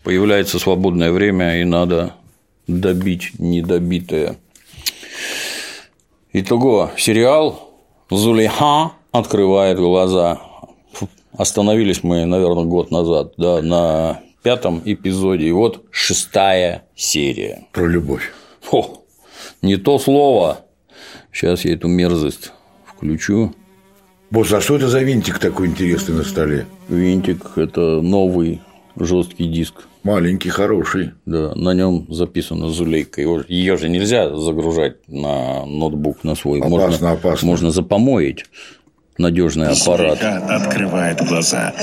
Появляется свободное время, и надо добить недобитое. Итого, сериал «Зулейха открывает глаза». Остановились мы, наверное, год назад, да, на 5-м эпизоде, и вот 6-я серия. Про любовь. О, не то слово. Сейчас я эту мерзость включу. Босс, а что это за винтик такой интересный на столе? Винтик – это новый жесткий диск. Маленький, хороший. Да, на нем записана Зулейка. Ее же нельзя загружать на ноутбук на свой. Опасно. Можно запомоить надежный аппарат. Зулейха открывает глаза.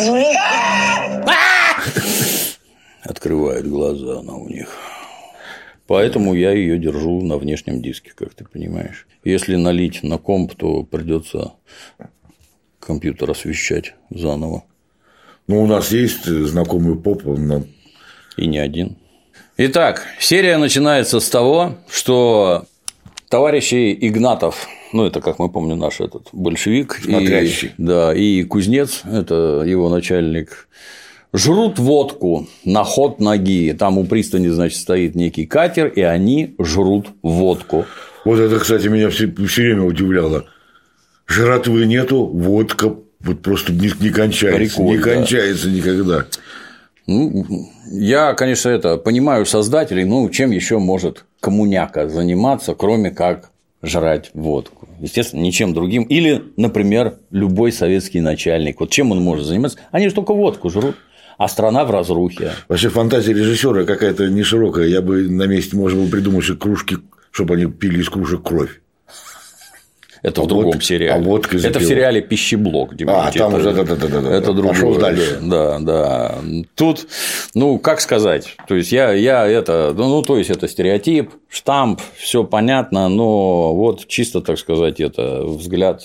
Открывает глаза она у них. Поэтому я ее держу на внешнем диске, как ты понимаешь. Если налить на комп, то придется компьютер освещать заново. Ну, у нас есть знакомый поп, он... И не один. Итак, серия начинается с того, что товарищи Игнатов, ну, это, как мы помним, наш этот большевик, и Кузнец, это его начальник, жрут водку на ход ноги. Там у пристани, значит, стоит некий катер, и они жрут водку. Вот это, кстати, меня все время удивляло. Жратвы нету, водка вот просто не кончается. Прикольно, не кончается никогда. Ну, я, конечно, понимаю создателей, ну, чем еще может коммуняка заниматься, кроме как жрать водку. Естественно, ничем другим. Или, например, любой советский начальник. Вот чем он может заниматься? Они же только водку жрут. А страна в разрухе. Вообще фантазия режиссера какая-то не широкая. Я бы на месте можно было придумать, что кружки, чтобы они пили из кружек кровь. Это в другом сериале. Это в сериале «Пищеблок». Там уже это другое. Пошел дальше. Да. Тут, ну, как сказать, то есть это стереотип, штамп, все понятно, но вот чисто, так сказать, это взгляд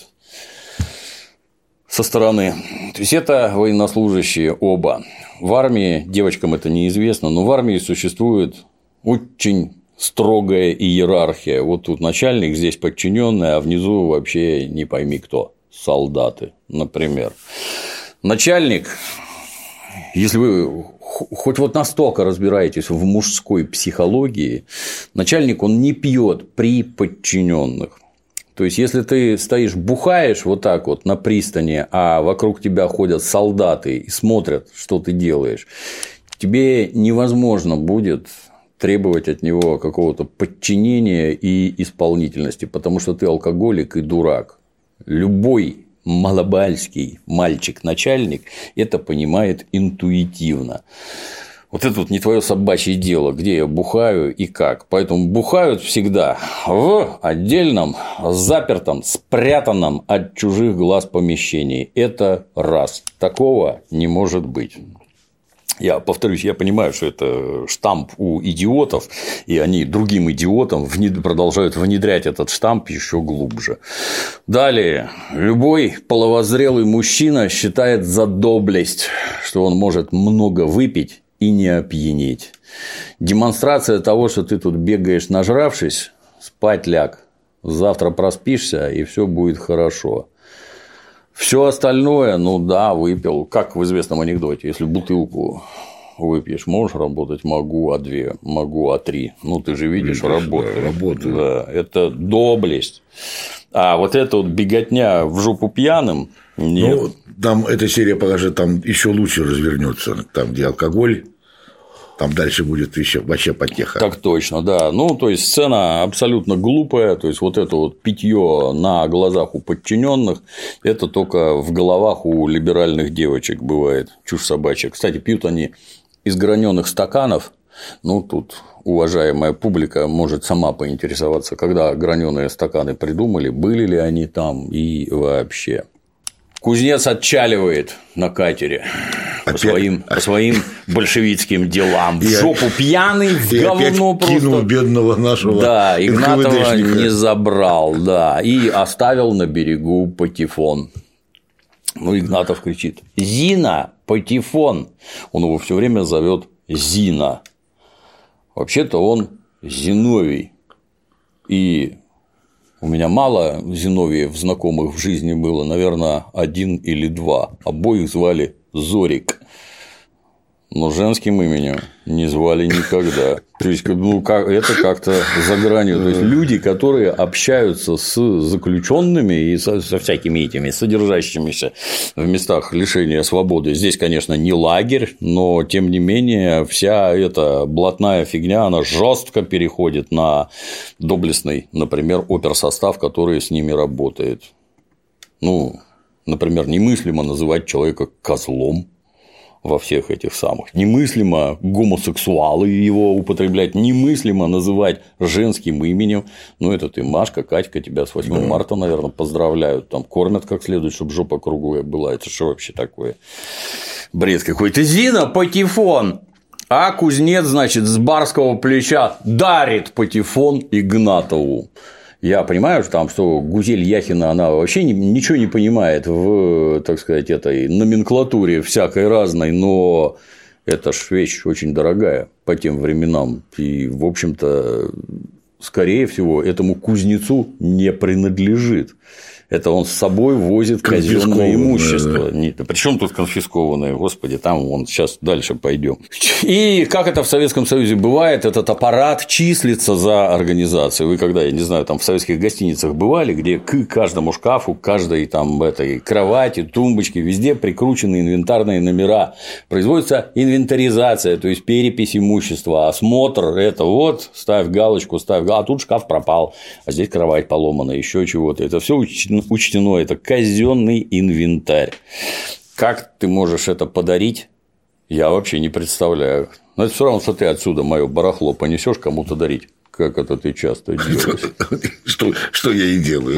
со стороны. То есть это военнослужащие оба. В армии, девочкам это неизвестно, но в армии существует очень строгая иерархия. Вот тут начальник, здесь подчиненный, а внизу вообще не пойми кто. Солдаты, например. Начальник, если вы хоть вот настолько разбираетесь в мужской психологии, начальник, он не пьет при подчиненных. То есть, если ты стоишь, бухаешь вот так вот на пристани, а вокруг тебя ходят солдаты и смотрят, что ты делаешь, тебе невозможно будет требовать от него какого-то подчинения и исполнительности, потому что ты алкоголик и дурак. Любой малобальский мальчик-начальник это понимает интуитивно. Вот это вот не твое собачье дело, где я бухаю и как. Поэтому бухают всегда в отдельном, запертом, спрятанном от чужих глаз помещении. Это раз. Такого не может быть. Я повторюсь, я понимаю, что это штамп у идиотов, и они другим идиотам продолжают внедрять этот штамп еще глубже. Далее, любой половозрелый мужчина считает за доблесть, что он может много выпить и не опьянеть. Демонстрация того, что ты тут бегаешь нажравшись, спать ляг, завтра проспишься, и все будет хорошо. Все остальное, ну да, выпил, как в известном анекдоте, если бутылку выпьешь, можешь работать, могу, а 2, могу, а 3. Ну, ты же видишь, работаю. Да, это доблесть. А вот эта вот беготня в жопу пьяным, нет. Ну, там эта серия покажет, там еще лучше развернется, там, где алкоголь. Там дальше будет еще вообще потеха. Так точно, да. Ну, то есть сцена абсолютно глупая. То есть вот это вот питье на глазах у подчиненных, это только в головах у либеральных девочек бывает. Чушь собачья. Кстати, пьют они из граненых стаканов. Ну, тут уважаемая публика может сама поинтересоваться, когда граненые стаканы придумали, были ли они там и вообще. Кузнец отчаливает на катере по своим большевистским делам. В жопу пьяный, в говно просто. Кинул бедного нашего. Да, Игнатова не забрал, да, и оставил на берегу патефон. Ну, Игнатов кричит: «Зина, патефон!» Он его все время зовет Зина. Вообще-то он Зиновий. И у меня мало Зиновиев знакомых в жизни было, наверное, 1 или 2. Обоих звали Зорик. но женским именем не звали никогда. То есть, это как-то за гранью. То есть, люди, которые общаются с заключенными и со всякими этими содержащимися в местах лишения свободы. Здесь, конечно, не лагерь, но тем не менее вся эта блатная фигня, она жестко переходит на доблестный, например, оперсостав, который с ними работает. Например, немыслимо называть человека козлом во всех этих самых. Немыслимо гомосексуалы его употреблять, немыслимо называть женским именем. Это ты, Машка, Катька, тебя с 8 марта, наверное, поздравляют. Там кормят как следует, чтобы жопа круглая была. Это что вообще такое? Бред какой-то. Зина Патефон. А кузнец, значит, с барского плеча дарит Патефон Игнатову. Я понимаю, что Гузель Яхина, она вообще ничего не понимает в, так сказать, этой номенклатуре всякой разной, но это ж вещь очень дорогая по тем временам. И, в общем-то, скорее всего, этому кузнецу не принадлежит. Это он с собой возит казенное имущество. Да. Причем тут конфискованное? Господи, там вон сейчас дальше пойдем. И как это в Советском Союзе бывает, этот аппарат числится за организацией. Вы когда, я не знаю, там в советских гостиницах бывали, где к каждому шкафу, к каждой там этой кровати, тумбочке, везде прикручены инвентарные номера. Производится инвентаризация, то есть перепись имущества, осмотр. Это вот ставь галочку, а тут шкаф пропал, а здесь кровать поломана, еще чего-то. Это все учтено, это казенный инвентарь. Как ты можешь это подарить, я вообще не представляю. Но это все равно, что ты отсюда мое барахло понесешь кому-то дарить. Как это ты часто делаешь? Что я и делаю.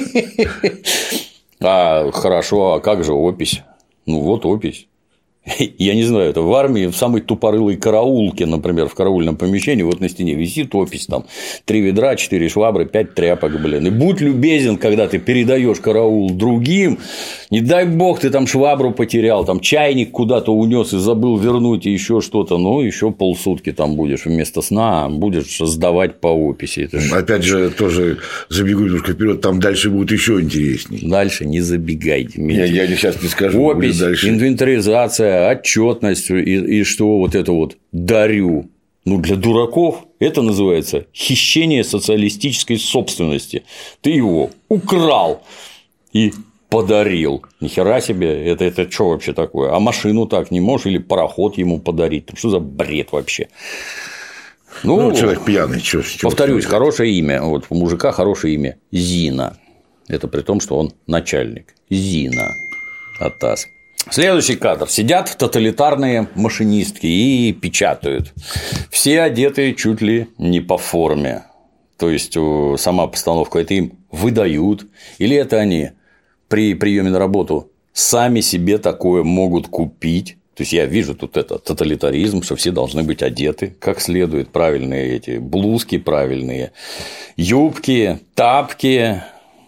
Хорошо, а как же опись? Вот опись. Я не знаю, это в армии, в самой тупорылой караулке, например, в караульном помещении, вот на стене висит опись, там 3 ведра, 4 швабры, 5 тряпок, И будь любезен, когда ты передаешь караул другим, не дай бог ты там швабру потерял, там чайник куда-то унес и забыл вернуть, и еще что-то, еще полсутки там будешь вместо сна, будешь сдавать по описи. Опять же, тоже забегу немножко вперед, там дальше будет еще интересней. Дальше не забегайте. Я сейчас не скажу. Опись, инвентаризация, отчетность и что вот это вот дарю. Для дураков это называется хищение социалистической собственности. Ты его украл и подарил. Нихера себе, это что вообще такое? А машину так не можешь или пароход ему подарить? Что за бред вообще? Человек пьяный. Повторюсь, хорошее имя. Вот у мужика хорошее имя Зина. Это при том, что он начальник. Зина. Атас. Следующий кадр. Сидят тоталитарные машинистки и печатают. Все одеты чуть ли не по форме. То есть, сама постановка это им выдают. Или это они при приеме на работу сами себе такое могут купить. То есть, я вижу тут это тоталитаризм, что все должны быть одеты как следует. Правильные эти блузки, правильные юбки, тапки.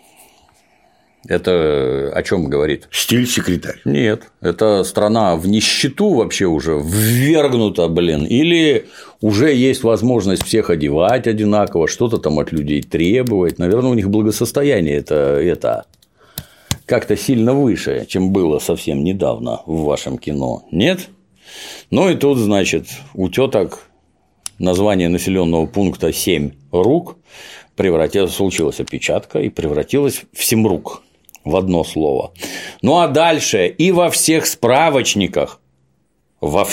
Это о чем говорит? Стиль секретарь. Нет, это страна в нищету вообще уже ввергнута, Или уже есть возможность всех одевать одинаково, что-то там от людей требовать. Наверное, у них благосостояние это как-то сильно выше, чем было совсем недавно в вашем кино. Нет? И тут, значит, у теток название населенного пункта 7 рук случилась опечатка и превратилась в 7 рук. В одно слово. А дальше и во всех справочниках, то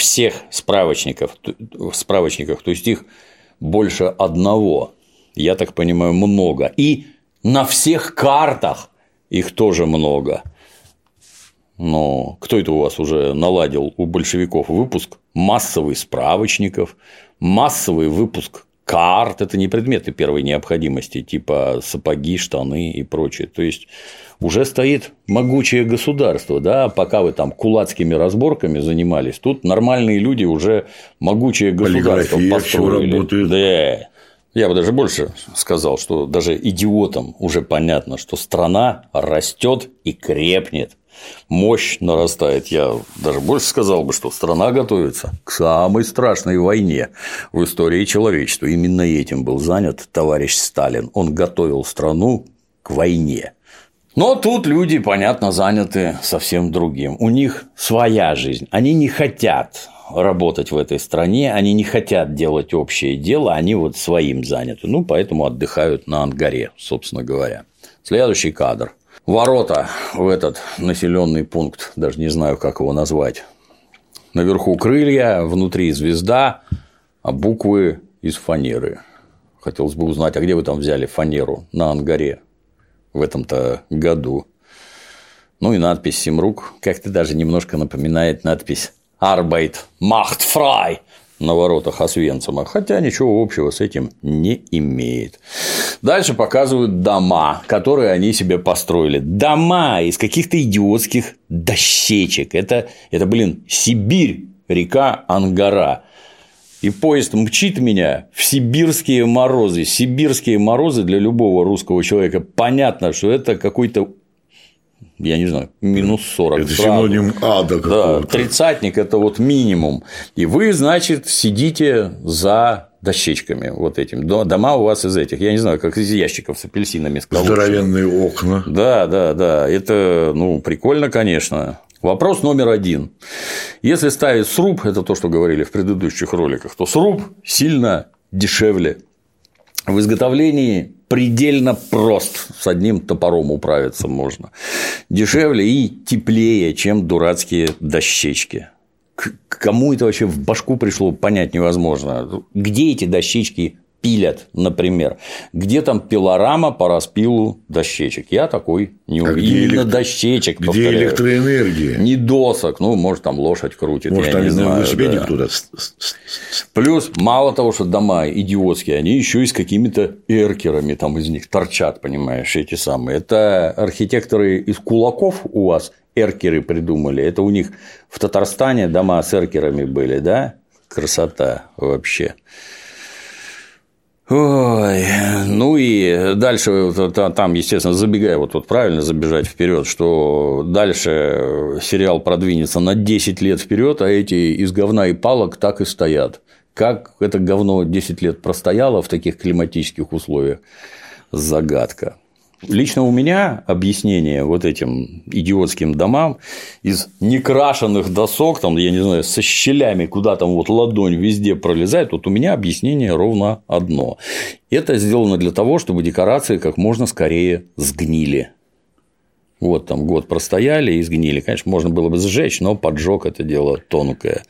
есть их больше одного, я так понимаю, много. И на всех картах их тоже много. Но кто это у вас уже наладил у большевиков выпуск массовый справочников, массовый выпуск карт, это не предметы первой необходимости, типа сапоги, штаны и прочее. То есть, уже стоит могучее государство, пока вы там кулацкими разборками занимались, тут нормальные люди уже могучее государство построили. Да. Я бы даже больше сказал, что даже идиотам уже понятно, что страна растет и крепнет. Мощь нарастает. Я даже больше сказал бы, что страна готовится к самой страшной войне в истории человечества. Именно этим был занят товарищ Сталин. Он готовил страну к войне. Но тут люди, понятно, заняты совсем другим. У них своя жизнь. Они не хотят работать в этой стране, они не хотят делать общее дело, они вот своим заняты. Ну, поэтому отдыхают на Ангаре, собственно говоря. Следующий кадр. Ворота в этот населенный пункт, даже не знаю, как его назвать. Наверху крылья, внутри звезда, а буквы из фанеры. Хотелось бы узнать, а где вы там взяли фанеру на Ангаре в этом-то году? Ну и надпись «Симрук» как-то даже немножко напоминает надпись «Arbeit macht frei» на воротах Освенцима, хотя ничего общего с этим не имеет. Дальше показывают дома, которые они себе построили. Дома из каких-то идиотских дощечек. Это Сибирь, река Ангара. И поезд мчит меня в сибирские морозы. Сибирские морозы для любого русского человека понятно, что это какой-то, я не знаю, минус 40. Это синоним ада какого-то. Да, тридцатник – это вот минимум. И вы, значит, сидите за дощечками вот этим. Дома у вас из этих, я не знаю, как из ящиков с апельсинами. Здоровенные окна. Да. Это, прикольно, конечно. Вопрос номер 1. Если ставить сруб, это то, что говорили в предыдущих роликах, то сруб сильно дешевле. В изготовлении предельно прост, с одним топором управиться можно. Дешевле и теплее, чем дурацкие дощечки. Кому это вообще в башку пришло, понять невозможно. Где эти дощечки пилят, например? Где там пилорама по распилу дощечек? Я такой не увидел. Именно дощечек, повторяю. Где электроэнергия? Не досок. Может, там лошадь крутит. Может, я они не на знаю, велосипеде туда. Плюс, мало того, что дома идиотские, они еще и с какими-то эркерами там из них торчат, понимаешь, эти самые. Это архитекторы из кулаков у вас эркеры придумали. Это у них в Татарстане дома с эркерами были, да? Красота вообще. Ой, и дальше там, естественно, забегая, вот правильно забежать вперед, что дальше сериал продвинется на 10 лет вперед, а эти из говна и палок так и стоят. Как это говно 10 лет простояло в таких климатических условиях? Загадка. Лично у меня объяснение вот этим идиотским домам из некрашенных досок, там, я не знаю, со щелями, куда там вот ладонь везде пролезает, вот у меня объяснение ровно одно. Это сделано для того, чтобы декорации как можно скорее сгнили. Вот там год простояли и сгнили. Конечно, можно было бы сжечь, но поджог – это дело тонкое.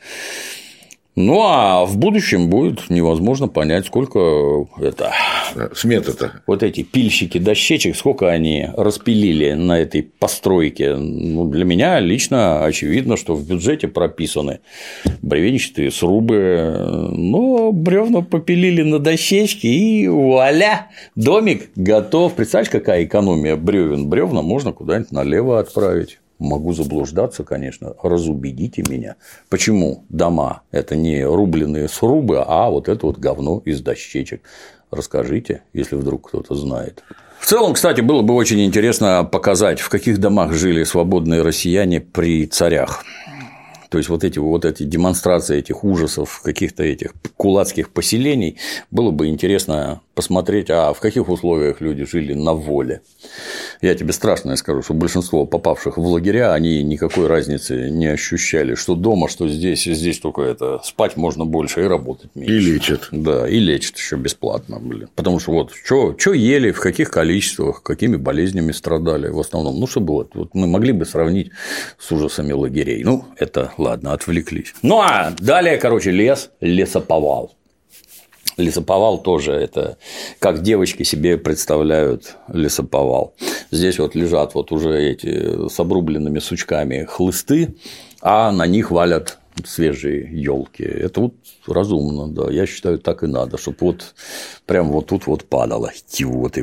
А в будущем будет невозможно понять, сколько это. Смета-то. Вот эти пильщики дощечек, сколько они распилили на этой постройке. Для меня лично очевидно, что в бюджете прописаны бревенчатые срубы, но бревна попилили на дощечки, и вуаля, домик готов. Представляешь, какая экономия бревен? Бревна можно куда-нибудь налево отправить. Могу заблуждаться, конечно, разубедите меня. Почему дома – это не рубленые срубы, а вот это вот говно из дощечек? Расскажите, если вдруг кто-то знает. В целом, кстати, было бы очень интересно показать, в каких домах жили свободные россияне при царях. То есть, вот эти демонстрации этих ужасов, каких-то этих кулацких поселений, было бы интересно посмотреть, а в каких условиях люди жили на воле. Я тебе страшно скажу, что большинство попавших в лагеря, они никакой разницы не ощущали, что дома, что здесь. Здесь только это спать можно больше и работать меньше. И лечат. Да, и лечат еще бесплатно, Потому что что ели, в каких количествах, какими болезнями страдали в основном. Чтобы вот мы могли бы сравнить с ужасами лагерей. Это ладно, отвлеклись. А далее, лесоповал. Лесоповал тоже это как девочки себе представляют лесоповал. Здесь вот лежат вот уже эти с обрубленными сучками хлысты, а на них валят свежие елки. Это вот разумно, да. Я считаю, так и надо, чтобы вот прям вот тут вот падало. Идиоты,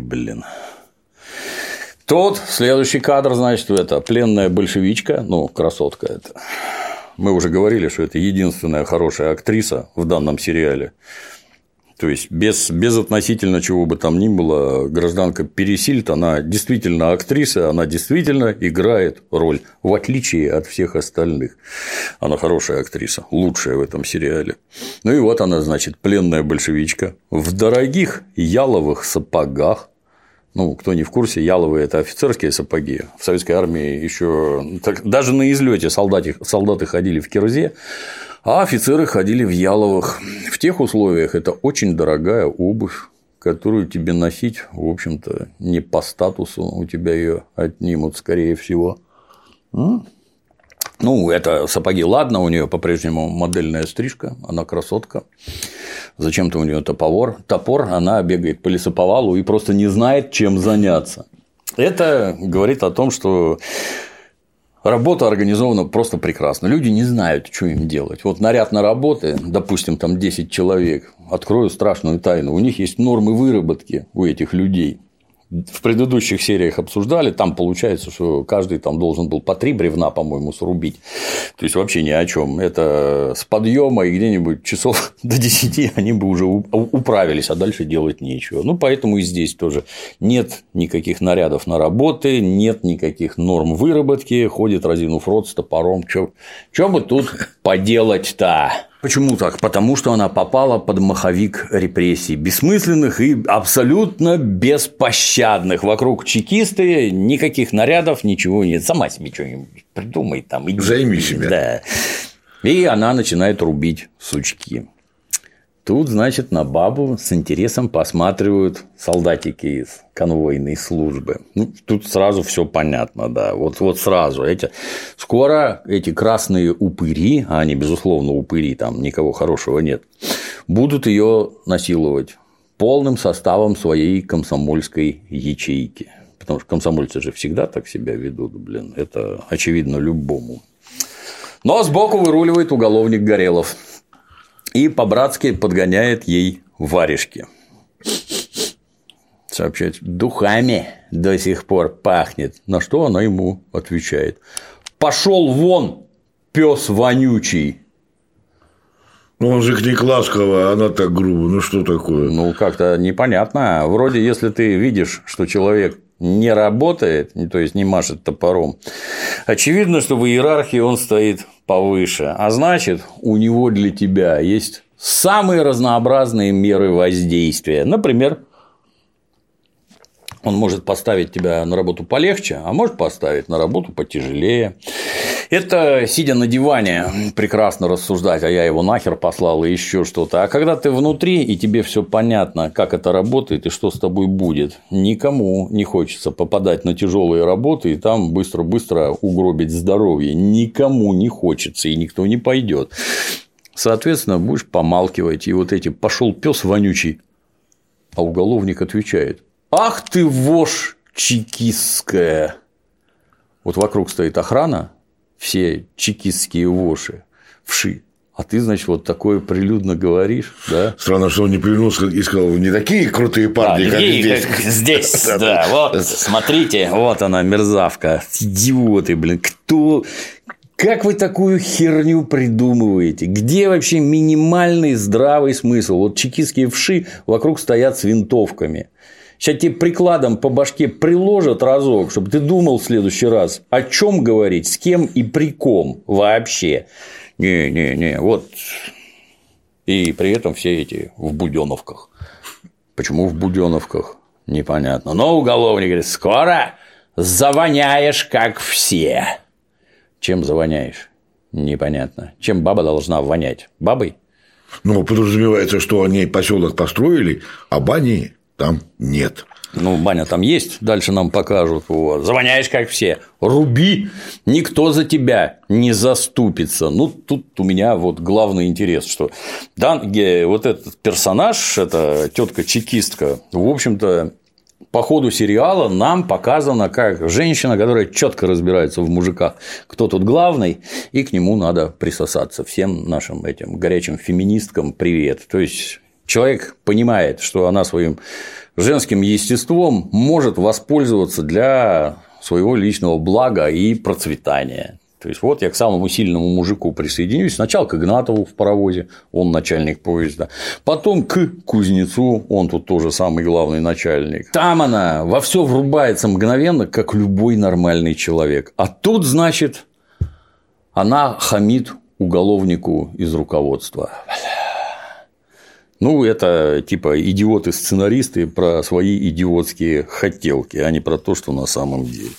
Тут следующий кадр, значит, это пленная большевичка, красотка это. Мы уже говорили, что это единственная хорошая актриса в данном сериале. То есть, без относительно чего бы там ни было, гражданка Пересильд, она действительно актриса, она действительно играет роль, в отличие от всех остальных. Она хорошая актриса, лучшая в этом сериале. И вот она, значит, пленная большевичка в дорогих яловых сапогах, Ну, кто не в курсе, яловые – это офицерские сапоги. В советской армии еще даже на излете солдаты ходили в кирзе, а офицеры ходили в яловых. В тех условиях это очень дорогая обувь, которую тебе носить, в общем-то, не по статусу, у тебя ее отнимут, скорее всего. Ну, это сапоги, ладно, у нее по-прежнему модельная стрижка, она красотка. Зачем-то у нее топор, она бегает по лесоповалу и просто не знает, чем заняться. Это говорит о том, что работа организована просто прекрасно. Люди не знают, что им делать. Вот наряд на работы, допустим, там 10 человек, открою страшную тайну, у них есть нормы выработки у этих людей. В предыдущих сериях обсуждали, там получается, что каждый там должен был по 3 бревна, по-моему, срубить. То есть вообще ни о чем. Это с подъема и где-нибудь часов до 10 они бы уже управились, а дальше делать нечего. Ну, поэтому и здесь тоже нет никаких нарядов на работы, нет никаких норм выработки, ходит разинув рот с топором. Чё бы тут поделать-то? Почему так? Потому что она попала под маховик репрессий, бессмысленных и абсолютно беспощадных. Вокруг чекисты, никаких нарядов, ничего нет. Сама себе что-нибудь придумай там. Займи себя. Да. И она начинает рубить сучки. Тут, значит, на бабу с интересом посматривают солдатики из конвойной службы. Ну, тут сразу все понятно, да. Вот сразу. Скоро эти красные упыри, а они, безусловно, упыри, там никого хорошего нет, будут ее насиловать полным составом своей комсомольской ячейки. Потому что комсомольцы же всегда так себя ведут, блин. Это очевидно любому. Но сбоку выруливает уголовник Горелов. И по-братски подгоняет ей варежки. Сообщает: духами до сих пор пахнет. На что она ему отвечает: пошел вон, пес вонючий. Ну, он же к ней ласково, а она так грубо. Ну, что такое? Ну, как-то непонятно. Вроде, если ты видишь, что человек не работает, то есть не машет топором, очевидно, что в иерархии он стоит повыше. А значит, у него для тебя есть самые разнообразные меры воздействия. Например, он может поставить тебя на работу полегче, а может поставить на работу потяжелее. Это сидя на диване прекрасно рассуждать, а я его нахер послал и еще что-то. А когда ты внутри и тебе все понятно, как это работает и что с тобой будет, никому не хочется попадать на тяжелые работы и там быстро-быстро угробить здоровье. Никому не хочется и никто не пойдет. Соответственно, будешь помалкивать, и вот эти пошел пес вонючий, а уголовник отвечает: ах ты вошь чекистская. Вот вокруг стоит охрана, все чекистские воши, вши. А ты, значит, вот такое прилюдно говоришь, да? Странно, что он не плюнулся и сказал: не такие крутые парни, как здесь. Как здесь, да. Вот, смотрите, вот она, мерзавка. Идиоты, блин. Кто. Как вы такую херню придумываете? Где вообще минимальный здравый смысл? Вот чекистские вши вокруг стоят с винтовками. Сейчас тебе прикладом по башке приложат разок, чтобы ты думал в следующий раз, о чем говорить, с кем и при ком вообще. Не, вот. И при этом все эти в буденовках. Почему в буденовках? Непонятно. Но уголовник говорит: скоро завоняешь, как все. Чем завоняешь? Непонятно. Чем баба должна вонять? Бабой? Ну, подразумевается, что они поселок построили, а бани там нет. Ну, баня там есть, дальше нам покажут. Вот. Завоняешь, как все. Руби, никто за тебя не заступится. Ну, тут у меня вот главный интерес, что вот этот персонаж, эта тетка-чекистка, в общем-то, по ходу сериала нам показано как женщина, которая четко разбирается в мужиках, кто тут главный, и к нему надо присосаться. Всем нашим этим горячим феминисткам привет. То есть человек понимает, что она своим женским естеством может воспользоваться для своего личного блага и процветания. То есть, вот я к самому сильному мужику присоединюсь. Сначала к Игнатову в паровозе, он начальник поезда. Потом к Кузнецу, он тут тоже самый главный начальник. Там она во все врубается мгновенно, как любой нормальный человек. А тут, значит, она хамит уголовнику из руководства. Ну, это типа идиоты-сценаристы про свои идиотские хотелки, а не про то, что на самом деле.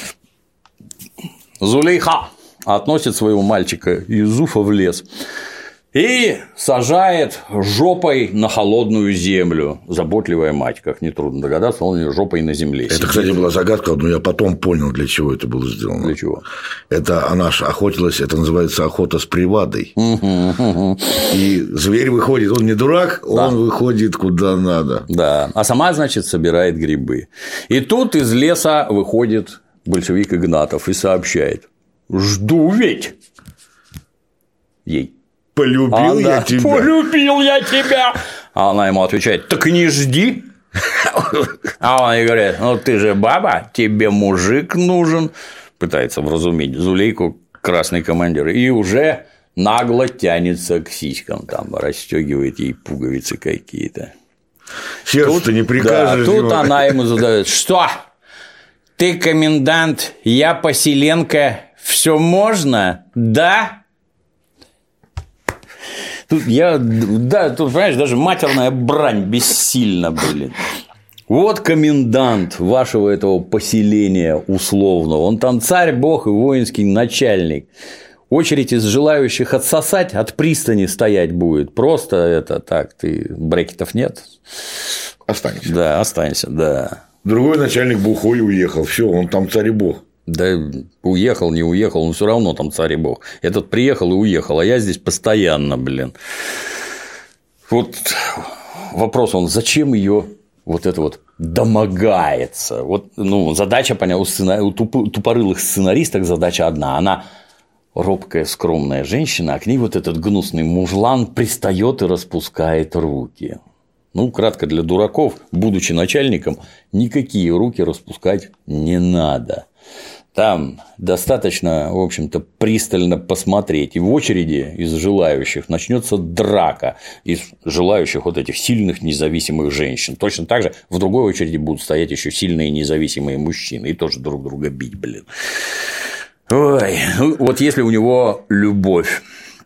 Зулейха относит своего мальчика Юзуфа в лес и сажает жопой на холодную землю. Заботливая мать, как нетрудно догадаться, он ее жопой на земле Это, сидит. кстати, была загадка, но я потом понял, для чего это было сделано. Для чего? Это она ж охотилась, это называется охота с привадой. И зверь выходит, он не дурак, он выходит куда надо. Да, а сама, значит, собирает грибы. И тут из леса выходит большевик Игнатов и сообщает: жду ведь ей. Полюбил я тебя. Полюбил я тебя. А она ему отвечает: так не жди. А он ей говорит: ну ты же баба, тебе мужик нужен. Пытается вразумить Зулейку, красный командир, и уже нагло тянется к сиськам, там расстегивает ей пуговицы какие-то. Сердце ты не прикажешь. Да, тут ему. она ему задает: что? Ты комендант, я поселенка, все можно, да? Тут тут, понимаешь, даже матерная брань бессильна, блин. Вот комендант вашего этого поселения условного, он там царь, бог и воинский начальник. Очередь из желающих отсосать от пристани стоять будет. Просто это так, брекетов нет. Останешься. Да, останься, да. Другой начальник бухой уехал, все, он там царь и бог. Да уехал, не уехал, но все равно там царь и бог. Этот приехал и уехал, а я здесь постоянно, блин. Вот вопрос он, зачем ее вот это вот домогается? Вот, задача, понятно, у тупорылых сценаристок задача одна. Она робкая, скромная женщина, а к ней вот этот гнусный мужлан пристает и распускает руки. Кратко для дураков, будучи начальником, никакие руки распускать не надо. Там достаточно, в общем-то, пристально посмотреть, и в очереди из желающих начнется драка из желающих вот этих сильных независимых женщин. Точно так же в другой очереди будут стоять еще сильные независимые мужчины и тоже друг друга бить, блин. Ой, вот если у него любовь.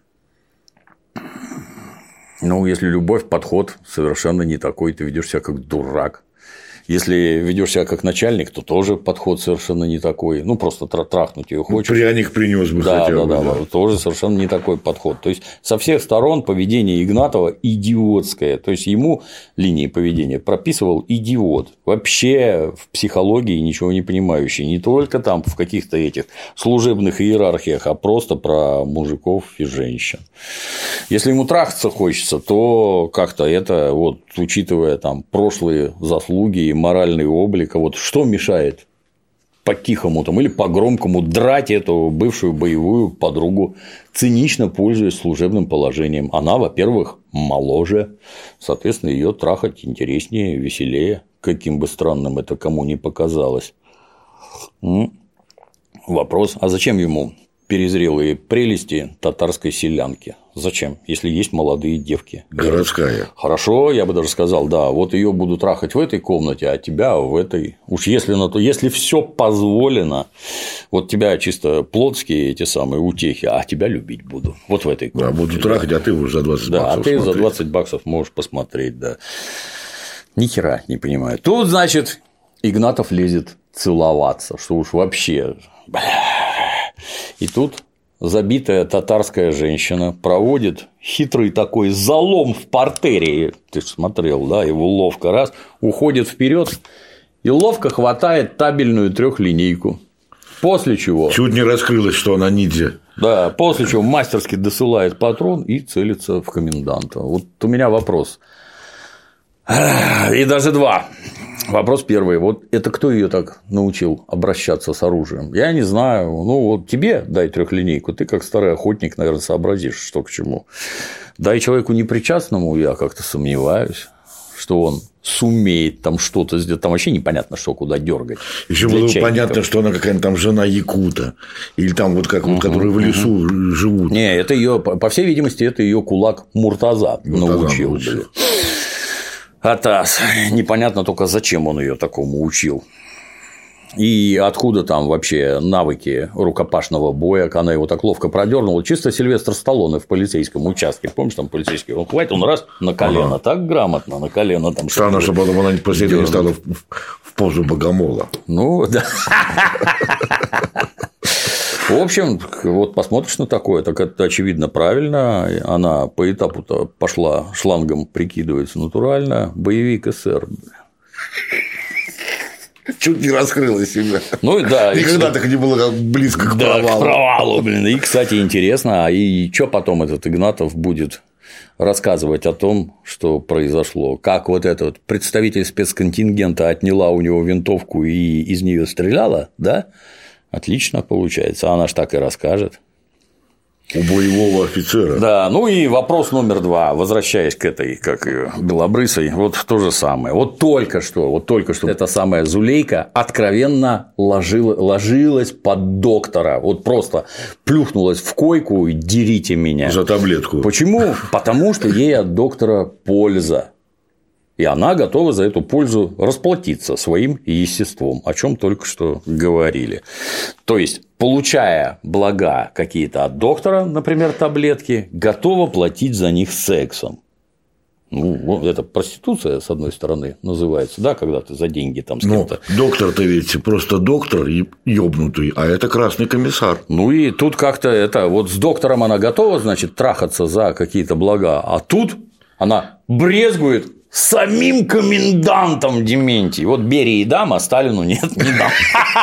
Если любовь, подход совершенно не такой, ты ведешь себя как дурак. Если ведешь себя как начальник, то тоже подход совершенно не такой. Просто трахнуть ее хочешь. Пряник принес бы хотя бы. Да, тоже совершенно не такой подход. То есть со всех сторон поведение Игнатова идиотское. То есть ему линии поведения прописывал идиот. Вообще в психологии ничего не понимающий. Не только там в каких-то этих служебных иерархиях, а просто про мужиков и женщин. Если ему трахаться хочется, то как-то это, учитывая там прошлые заслуги и моральный облик, что мешает по-тихому или по-громкому драть эту бывшую боевую подругу, цинично пользуясь служебным положением? Она, во-первых, моложе, соответственно, ее трахать интереснее, веселее, каким бы странным это кому ни показалось. Вопрос: а зачем ему перезрелые прелести татарской селянки? Зачем, если есть молодые девки? Городская. Хорошо, я бы даже сказал, да, вот ее будут трахать в этой комнате, а тебя в этой. Уж если на то, если все позволено, вот тебя чисто плотские эти самые утехи, а тебя любить буду. Вот в этой комнате. Да, буду трахать, а ты уже за 20 да, баксов. А ты смотреть. за 20 баксов можешь посмотреть, да. Ни хера не понимаю. Тут, значит, Игнатов лезет целоваться, что уж вообще. И тут забитая татарская женщина проводит хитрый такой залом в партере. Ты же смотрел, да, его ловко раз, уходит вперед и ловко хватает табельную трехлинейку. После чего. Чуть не раскрылось, что она ниндзя. Да, после чего мастерски досылает патрон и целится в коменданта. Вот у меня вопрос. И даже два. Вопрос первый. Вот это кто ее так научил обращаться с оружием? Я не знаю. Тебе дай трехлинейку, ты как старый охотник, наверное, сообразишь, что к чему. Дай человеку непричастному, я как-то сомневаюсь, что он сумеет там что-то сделать. Там вообще непонятно, что куда дергать. Еще было понятно, что она какая-то там жена якута. Или там которые в лесу живут. Не, это ее, по всей видимости, это ее кулак Муртаза научил. Атас. Непонятно только, зачем он ее такому учил. И откуда там вообще навыки рукопашного боя, она его так ловко продернула. Чисто Сильвестр Сталлоне в полицейском участке. Помнишь, там полицейский, он хватит, он раз на колено, так грамотно, на колено там. Странно, что потом она после этого не стала в позу богомола. Ну, да. В общем, вот посмотришь на такое, так это очевидно правильно. Она по этапу-то пошла шлангом, прикидывается натурально. Боевик СССР. Чуть не раскрыла себя. Ну да. Никогда так не было близко к провалу. Да, к провалу, блин. И, кстати, интересно, и что потом этот Игнатов будет рассказывать о том, что произошло, как вот этот представитель спецконтингента отняла у него винтовку и из нее стреляла, да? Отлично получается, она ж так и расскажет. У боевого офицера. Да, ну и вопрос номер 2, возвращаясь к этой, как ее, белобрысой, вот то же самое. Вот только что эта самая Зулейка откровенно ложилась под доктора, вот просто плюхнулась в койку и дерите меня. За таблетку. Почему? Потому что ей от доктора польза. И она готова за эту пользу расплатиться своим естеством, о чем только что говорили. То есть, получая блага какие-то от доктора, например, таблетки, готова платить за них сексом. Ну, это проституция, с одной стороны, называется, да, когда ты за деньги там с кем-то. Доктор-то ведь просто доктор ёбнутый, а это красный комиссар. Ну и тут как-то это, вот с доктором она готова, значит, трахаться за какие-то блага, а тут она брезгует самим комендантом Дементий. Вот Берии дам, а Сталину нет, не дам.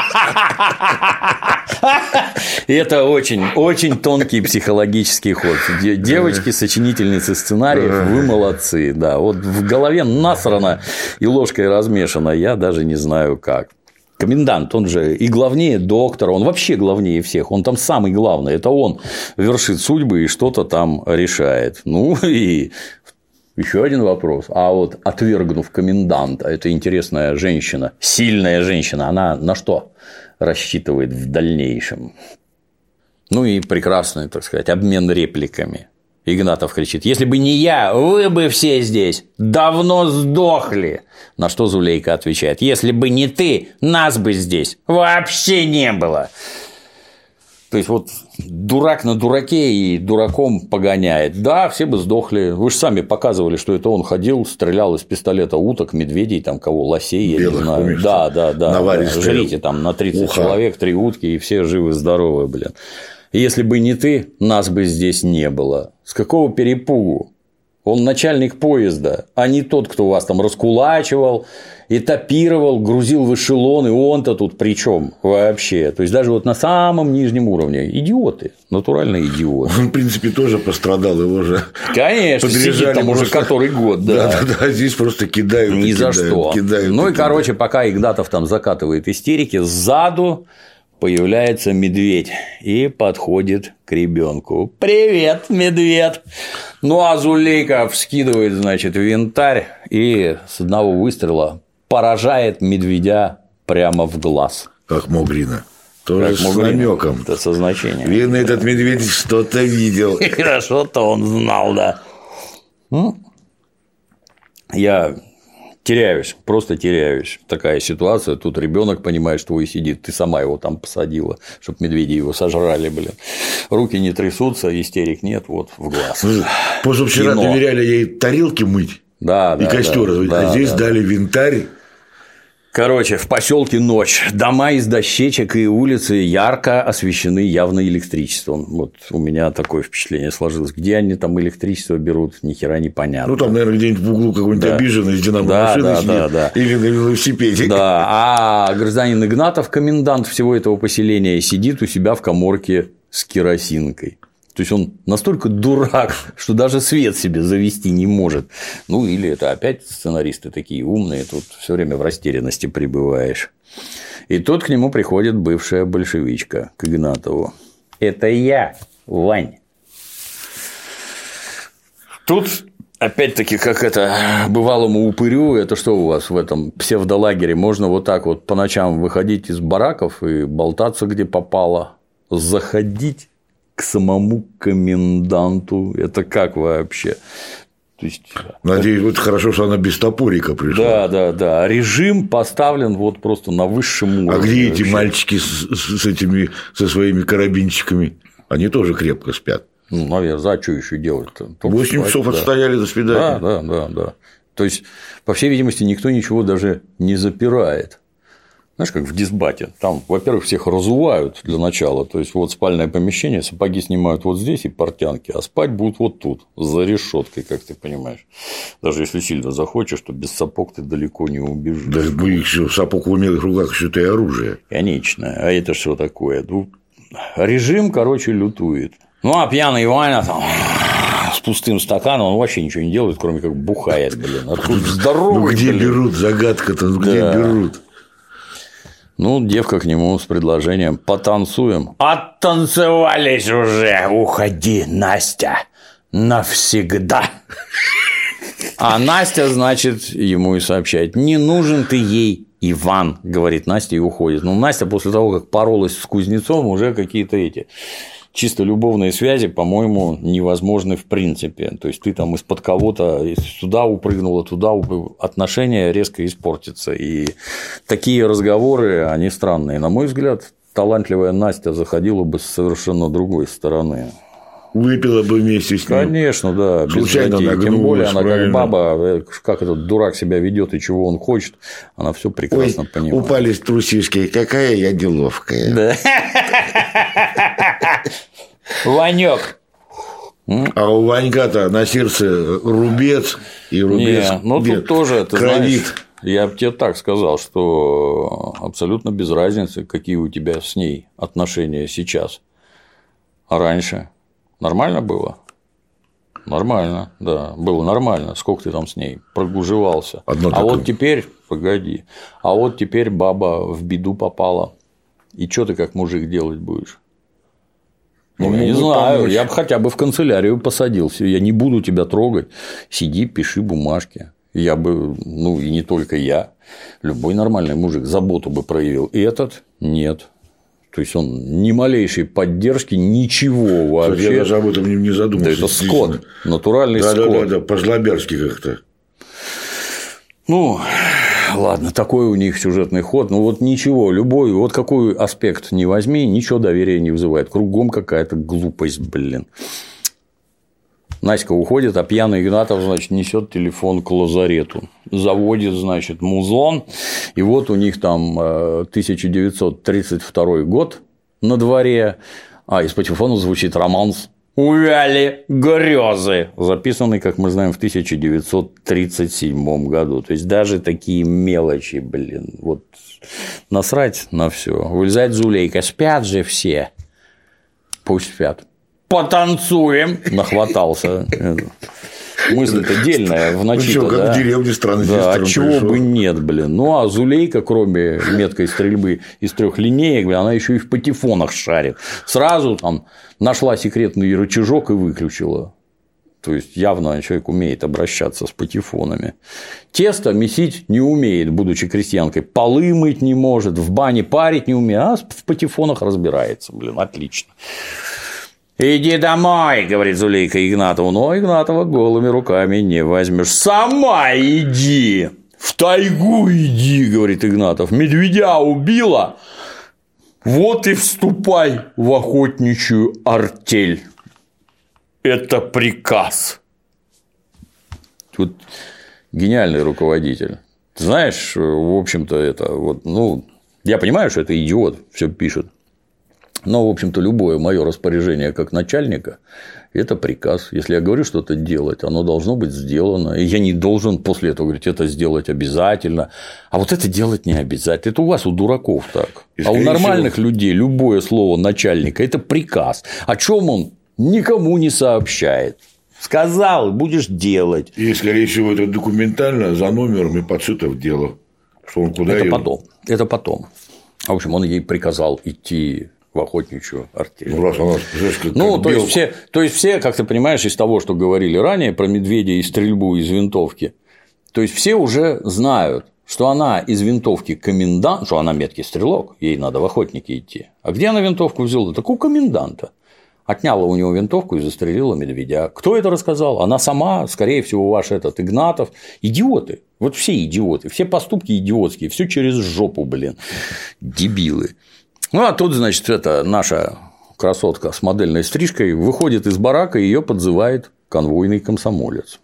Это очень, очень тонкий психологический ход. Девочки, сочинительницы сценариев, вы молодцы. Да, вот в голове насрано и ложкой размешано, я даже не знаю как. Комендант, он же и главнее доктора, он вообще главнее всех, он там самый главный, это он вершит судьбы и что-то там решает. Ну и еще один вопрос. А вот отвергнув коменданта, это интересная женщина, сильная женщина, она на что рассчитывает в дальнейшем? Ну и прекрасный, так сказать, обмен репликами. Игнатов кричит: если бы не я, вы бы все здесь давно сдохли. На что Зулейка отвечает: если бы не ты, нас бы здесь вообще не было. То есть, вот дурак на дураке и дураком погоняет. Да, все бы сдохли. Вы же сами показывали, что это он ходил, стрелял из пистолета уток, медведей, там кого, лосей, я белых, не знаю. помнишь, Да. Жрите там на 30 человек, 3 утки, и все живы-здоровы, блин. Если бы не ты, нас бы здесь не было. С какого перепугу? Он начальник поезда, а не тот, кто вас там раскулачивал, этапировал, грузил в эшелоны. Он-то тут при чем вообще? То есть, даже вот на самом нижнем уровне идиоты, натуральные идиоты. Он, в принципе, тоже пострадал, его же. Конечно, сидит там уже который год, да. Да, здесь просто кидают. Ни за что. Ну и, короче, пока Игнатов там закатывает истерики, сзаду появляется медведь и подходит к ребенку. Привет, медведь. Ну а Зулейка вскидывает, значит, винтарь и с одного выстрела поражает медведя прямо в глаз. Как Могрина. Тоже с намеком. Это со значением. Видно, этот медведь что-то видел. Что-то он знал, да. Я теряюсь, просто теряюсь. Такая ситуация. Тут ребенок, понимаешь, твой сидит, ты сама его там посадила, чтобы медведи его сожрали, блин. Руки не трясутся, истерик нет, вот в глаз. Позавчера доверяли ей тарелки мыть. Да, и костер разводить, а здесь дали винтарь. Короче, в поселке ночь. Дома из дощечек и улицы ярко освещены явно электричеством. Вот у меня такое впечатление сложилось. Где они там электричество берут, ни хера не понятно. Ну, там, наверное, где-нибудь в углу какой-нибудь обиженный с динамо-машиной сидит. Или на велосипеде. Да, а гражданин Игнатов, комендант всего этого поселения, сидит у себя в каморке с керосинкой. То есть, он настолько дурак, что даже свет себе завести не может. Ну, или это опять сценаристы такие умные, тут все время в растерянности пребываешь. И тут к нему приходит бывшая большевичка, к Игнатову. Это я, Вань. Тут, опять-таки, как это бывалому упырю, это что у вас в этом псевдолагере? Можно вот так вот по ночам выходить из бараков и болтаться, где попало, заходить к самому коменданту. Это как вообще? То есть, надеюсь, вот хорошо, что она без топорика пришла. Да. Режим поставлен вот просто на высшем уровне. А где эти мальчики со своими карабинчиками? Они тоже крепко спят. Ну, наверное, а что еще делать-то? 8 часов отстояли, до свидания. Да. То есть, по всей видимости, никто ничего даже не запирает. Знаешь, как в дисбате. Там, во-первых, всех разувают для начала. То есть, вот спальное помещение, сапоги снимают вот здесь и портянки, а спать будут вот тут, за решеткой, как ты понимаешь. Даже если сильно захочешь, то без сапог ты далеко не убежишь. Да, еще сапог в умелых руках, еще и оружие. Конечно. А это что такое? Режим, короче, лютует. Ну, а пьяный Ваня там с пустым стаканом, он вообще ничего не делает, кроме как бухает, блин. Откуда здоровый, Ну, где блин. берут? Загадка-то, где берут? Ну, девка к нему с предложением: потанцуем. Оттанцевались уже, уходи, Настя, навсегда. А Настя, значит, ему и сообщает: не нужен ты ей, Иван, говорит Настя, и уходит. Ну, Настя после того, как поролась с кузнецом, уже какие-то чисто любовные связи, по-моему, невозможны в принципе. То есть, ты там из-под кого-то сюда упрыгнула, туда отношения резко испортятся. И такие разговоры, они странные. На мой взгляд, талантливая Настя заходила бы с совершенно другой стороны. Выпила бы вместе с ним. Конечно, да. Случайно нагнулась, тем более она правильно. как баба, как этот дурак себя ведет и чего он хочет, она все прекрасно понимает. Упали трусишки, какая я деловкая. Да. Ванек. А у Ванька-то на сердце рубец и рубец. Не, ну тут тоже, ты кровит. знаешь, я бы тебе так сказал, что абсолютно без разницы, какие у тебя с ней отношения сейчас. А раньше нормально было? Нормально, да, было нормально. Сколько ты там с ней прогужевался. Вот теперь, погоди, а вот теперь баба в беду попала. И что ты как мужик делать будешь? Ну, я не знаю, я бы хотя бы в канцелярию посадил. Я не буду тебя трогать. Сиди, пиши бумажки. Я бы, ну и не только я, любой нормальный мужик заботу бы проявил. И этот нет. То есть он ни малейшей поддержки, ничего вообще. Кстати, я даже об этом не задумался. Да это скот, натуральный скот. Да, по-жлобярски как-то. Ну, ладно, такой у них сюжетный ход. Ну, вот ничего, любой, вот какой аспект не возьми, ничего доверия не вызывает. Кругом какая-то глупость, блин. Наська уходит, а пьяный Игнатов, значит, несет телефон к лазарету. Заводит, значит, музон. И вот у них там 1932 год на дворе. А из патефона звучит романс «Увяли грезы», записанный, как мы знаем, в 1937 году. То есть, даже такие мелочи, блин, вот насрать на все. Вылезает Зулейка, спят же все. Пусть спят. Потанцуем, нахватался. Мысль-то дельная в ночи. Ну, что, как в деревне странно. Да, от чего бы нет, блин. Ну, а Зулейка, кроме меткой стрельбы из 3 линеек, блин, она еще и в патефонах шарит. Сразу там нашла секретный рычажок и выключила. То есть, явно человек умеет обращаться с патефонами. Тесто месить не умеет, будучи крестьянкой. Полы мыть не может, в бане парить не умеет, а в патефонах разбирается. Блин, отлично. «Иди домой», – говорит Зулейка Игнатову, но Игнатова голыми руками не возьмешь. «Сама иди, в тайгу иди», – говорит Игнатов, – «медведя убила, вот и вступай в охотничью артель. Это приказ». Тут гениальный руководитель. Ты знаешь, в общем-то, это вот, ну, я понимаю, что это идиот, все пишет. Но, в общем-то, любое мое распоряжение как начальника – это приказ. Если я говорю что-то делать, оно должно быть сделано. И я не должен после этого говорить, это сделать обязательно. А вот это делать не обязательно. Это у вас, у дураков так. А у нормальных людей любое слово начальника – это приказ. О чем он никому не сообщает. Сказал, будешь делать. И, скорее всего, это документально, за номером и подшито в дело. Что он куда это потом. Это потом. В общем, он ей приказал идти в охотничью артель. Ну, раз она, как то есть все, как ты понимаешь, из того, что говорили ранее про медведя и стрельбу из винтовки, то есть все уже знают, что она из винтовки комендант, что она меткий стрелок, ей надо в охотники идти. А где она винтовку взяла? Так у коменданта. отняла у него винтовку и застрелила медведя. Кто это рассказал? Она сама, скорее всего, ваш этот Игнатов. Идиоты. Вот все идиоты. Все поступки идиотские. Все через жопу, блин. Дебилы. Ну, а тут, значит, это наша красотка с модельной стрижкой выходит из барака, и ее подзывает конвойный комсомолец.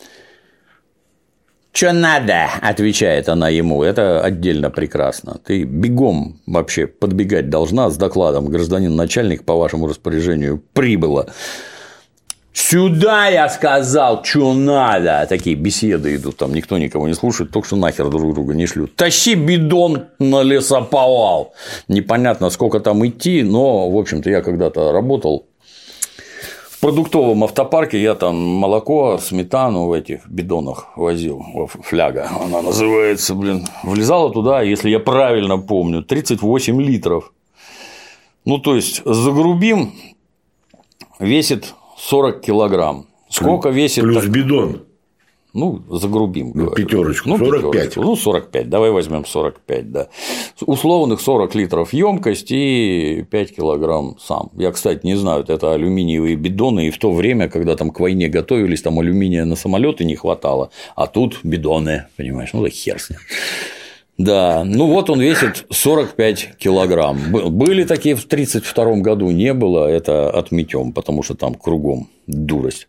«Чё надо?» – отвечает она ему. Это отдельно прекрасно. Ты бегом вообще подбегать должна с докладом. Гражданин начальник, по вашему распоряжению прибыло. «Сюда, я сказал, чё надо!» Такие беседы идут, там никто никого не слушает, только что нахер друг друга не шлют. «Тащи бидон на лесоповал!» Непонятно, сколько там идти, но, в общем-то, я когда-то работал в продуктовом автопарке, я там молоко, сметану в этих бидонах возил, фляга она называется, блин. Влезала туда, если я правильно помню, 38 литров. Ну, то есть, загрубим весит 40 килограмм. Сколько весит? Плюс бидон. Ну, загрубим. Ну, пятерочку. Ну, 45. Пятерочку. Ну, 45. Давай возьмем 45, да. Условных 40 литров емкость и 5 килограмм сам. Я, кстати, не знаю, это алюминиевые бидоны, и в то время, когда там к войне готовились, там алюминия на самолеты не хватало, а тут бидоны, понимаешь, ну, да хер с ним. Да, ну вот он весит 45 килограмм. Были такие в 1932 году, не было, это отметем, потому что там кругом дурость.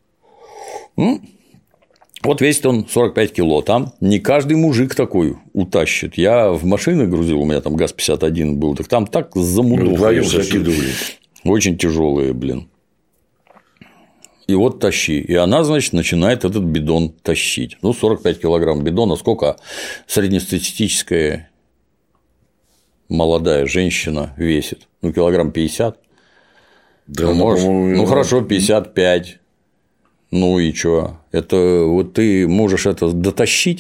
Вот весит он 45 кило, там не каждый мужик такой утащит. Я в машины грузил, у меня там ГАЗ-51 был, так там так замудохаешься. Очень тяжелые, блин. И вот тащи. И она, значит, начинает этот бидон тащить. Ну, 45 килограмм бидона. Сколько среднестатистическая молодая женщина весит? Ну, килограмм 50. Да, ну, можешь... ну, хорошо, 55. Ну и чё? Это вот ты можешь это дотащить?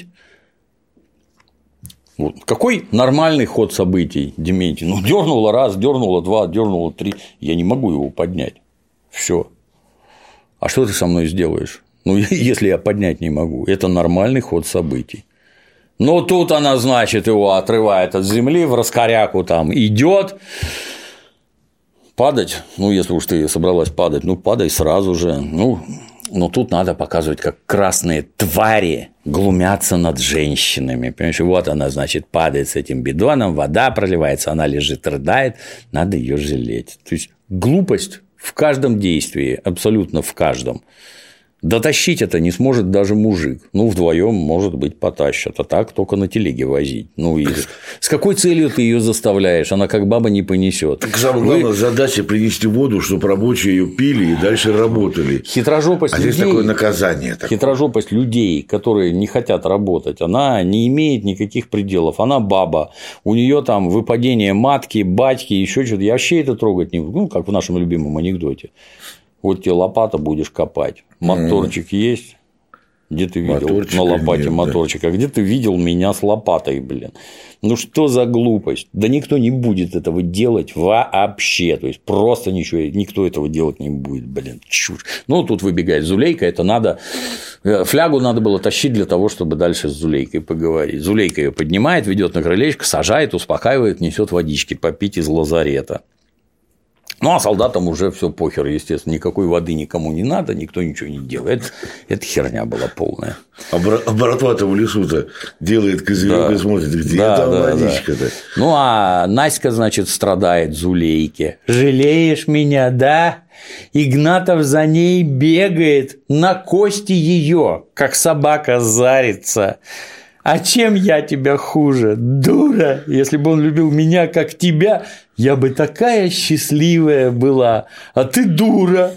Вот. Какой нормальный ход событий, Дементий? Ну, дернула раз, дернула два, дернула три. Я не могу его поднять. Все. А что ты со мной сделаешь? Ну, если я поднять не могу. Это нормальный ход событий. Но тут она, значит, его отрывает от земли, в раскоряку там идет. Падать, ну, если уж ты собралась падать, ну, падай сразу же. Ну, но тут надо показывать, как красные твари глумятся над женщинами. Понимаешь, вот она, значит, падает с этим бидоном, вода проливается, она лежит, рыдает, надо ее жалеть. То есть глупость в каждом действии, абсолютно в каждом. Дотащить это не сможет даже мужик. Ну, вдвоем, может быть, потащат. А так только на телеге возить. Ну, и с какой целью ты ее заставляешь? Она как баба не понесет. Так самая главная задача принести воду, чтобы рабочие ее пили и дальше работали. Хитрожопость людей. Здесь такое наказание. Хитрожопость людей, которые не хотят работать, она не имеет никаких пределов. Она баба. У нее там выпадение матки, батьки, еще что-то. Я вообще это трогать не буду. Ну, как в нашем любимом анекдоте. Вот тебе лопата, будешь копать. Моторчик есть? Где ты видел моторчик на лопате нет, моторчик? Да. А где ты видел меня с лопатой, блин? Ну что за глупость? Да никто не будет этого делать вообще. То есть просто ничего, никто этого делать не будет, блин, чушь. Ну, тут выбегает Зулейка, это надо. Флягу надо было тащить для того, чтобы дальше с Зулейкой поговорить. Зулейка ее поднимает, ведет на крылечко, сажает, успокаивает, несет водички попить из лазарета. Ну, а солдатам уже все похер, естественно, никакой воды никому не надо, никто ничего не делает. Это херня была полная. А братва-то в лесу-то делает козырек и смотрит, где там водичка-то. Да. Ну, а Наська, значит, страдает Зулейке. Жалеешь меня, да? Игнатов за ней бегает, на кости ее, как собака зарится. А чем я тебя хуже? Дура! Если бы он любил меня, как тебя, я бы такая счастливая была. А ты дура!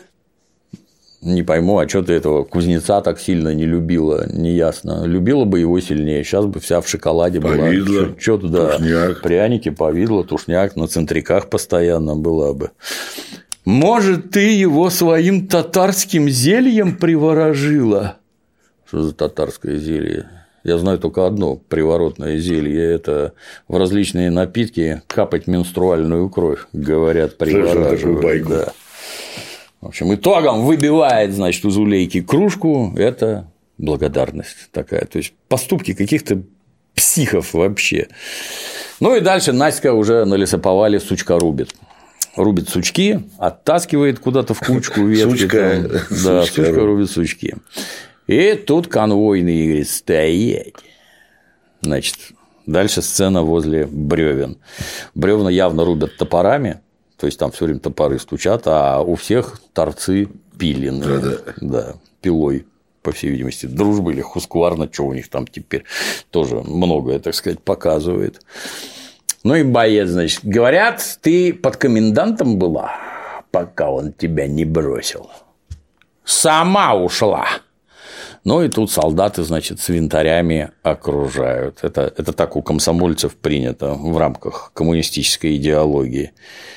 Не пойму, а что ты этого кузнеца так сильно не любила, неясно. Любила бы его сильнее, сейчас бы вся в шоколаде повидло, была. Что туда? Тушняк. Пряники, повидло, тушняк, на центриках постоянно была бы. Может, ты его своим татарским зельем приворожила? Что за татарское зелье? Я знаю только одно приворотное зелье – это в различные напитки капать менструальную кровь, говорят, привораживают. Да. В общем, итогом выбивает, значит, у Зулейки кружку – это благодарность такая. То есть поступки каких-то психов вообще. Ну и дальше Наська уже на лесоповале сучка рубит. рубит сучки, оттаскивает куда-то в кучку ветки. Сучка рубит сучки. И тут конвойный говорит: стоять. Значит, дальше сцена возле бревен. Бревна явно рубят топорами, то есть там все время топоры стучат, а у всех торцы пиленные. Да, пилой, по всей видимости. Дружба или Хускварна, что у них там теперь тоже многое, так сказать, показывает. Ну и боец, значит, говорят, ты под комендантом была, пока он тебя не бросил. Сама ушла. Ну и тут солдаты, значит, с винтарями окружают. Это так у комсомольцев принято в рамках коммунистической идеологии.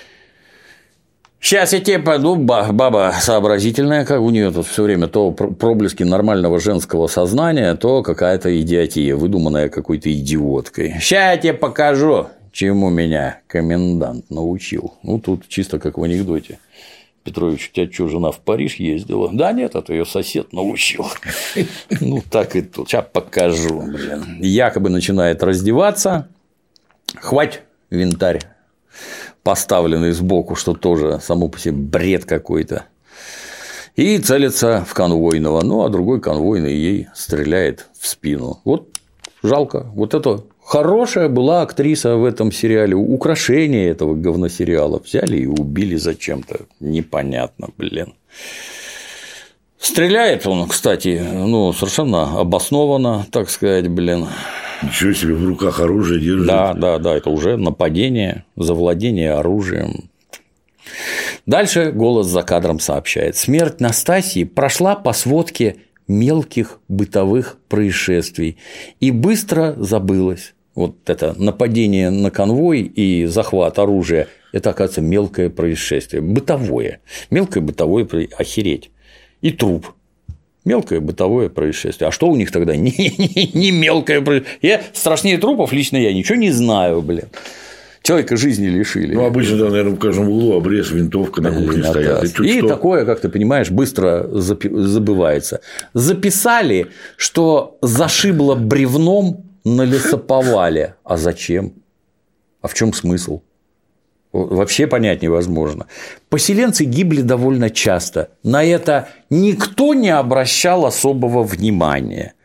Сейчас я тебе пойду, баба сообразительная, как у нее тут все время то проблески нормального женского сознания, то какая-то идиотия, выдуманная какой-то идиоткой. Сейчас я тебе покажу, чему меня комендант научил. Ну, тут чисто как в анекдоте. Петрович, у тебя что, жена в Париж ездила? Да нет, это ее сосед научил. Ну, так и тут. Сейчас покажу, блин. Якобы начинает раздеваться. Хвать винтарь, поставленный сбоку, что тоже само по себе бред какой-то. И целится в конвойного. Ну, а другой конвойный ей стреляет в спину. Вот жалко. Вот это хорошая была актриса в этом сериале. Украшение этого говносериала взяли и убили зачем-то. Непонятно, блин. Стреляет он, кстати, ну, совершенно обоснованно, так сказать, блин. Ничего себе, в руках оружие держит. Да, это уже нападение, завладение оружием. Дальше голос за кадром сообщает: смерть Настасьи прошла по сводке мелких бытовых происшествий и быстро забылась. Вот это нападение на конвой и захват оружия – это, оказывается, мелкое происшествие, бытовое, мелкое бытовое, охереть, и труп. Мелкое бытовое происшествие. А что у них тогда? Не мелкое происшествие. Страшнее трупов лично я ничего не знаю, блин. Человека жизни лишили. Ну, обычно, да, наверное, в каждом углу обрез, винтовка на кухне стоят. И такое, как ты понимаешь, быстро забывается. Записали, что зашибло бревном на лесоповале. А зачем? А в чем смысл? Вообще понять невозможно. Поселенцы гибли довольно часто. На это никто не обращал особого внимания.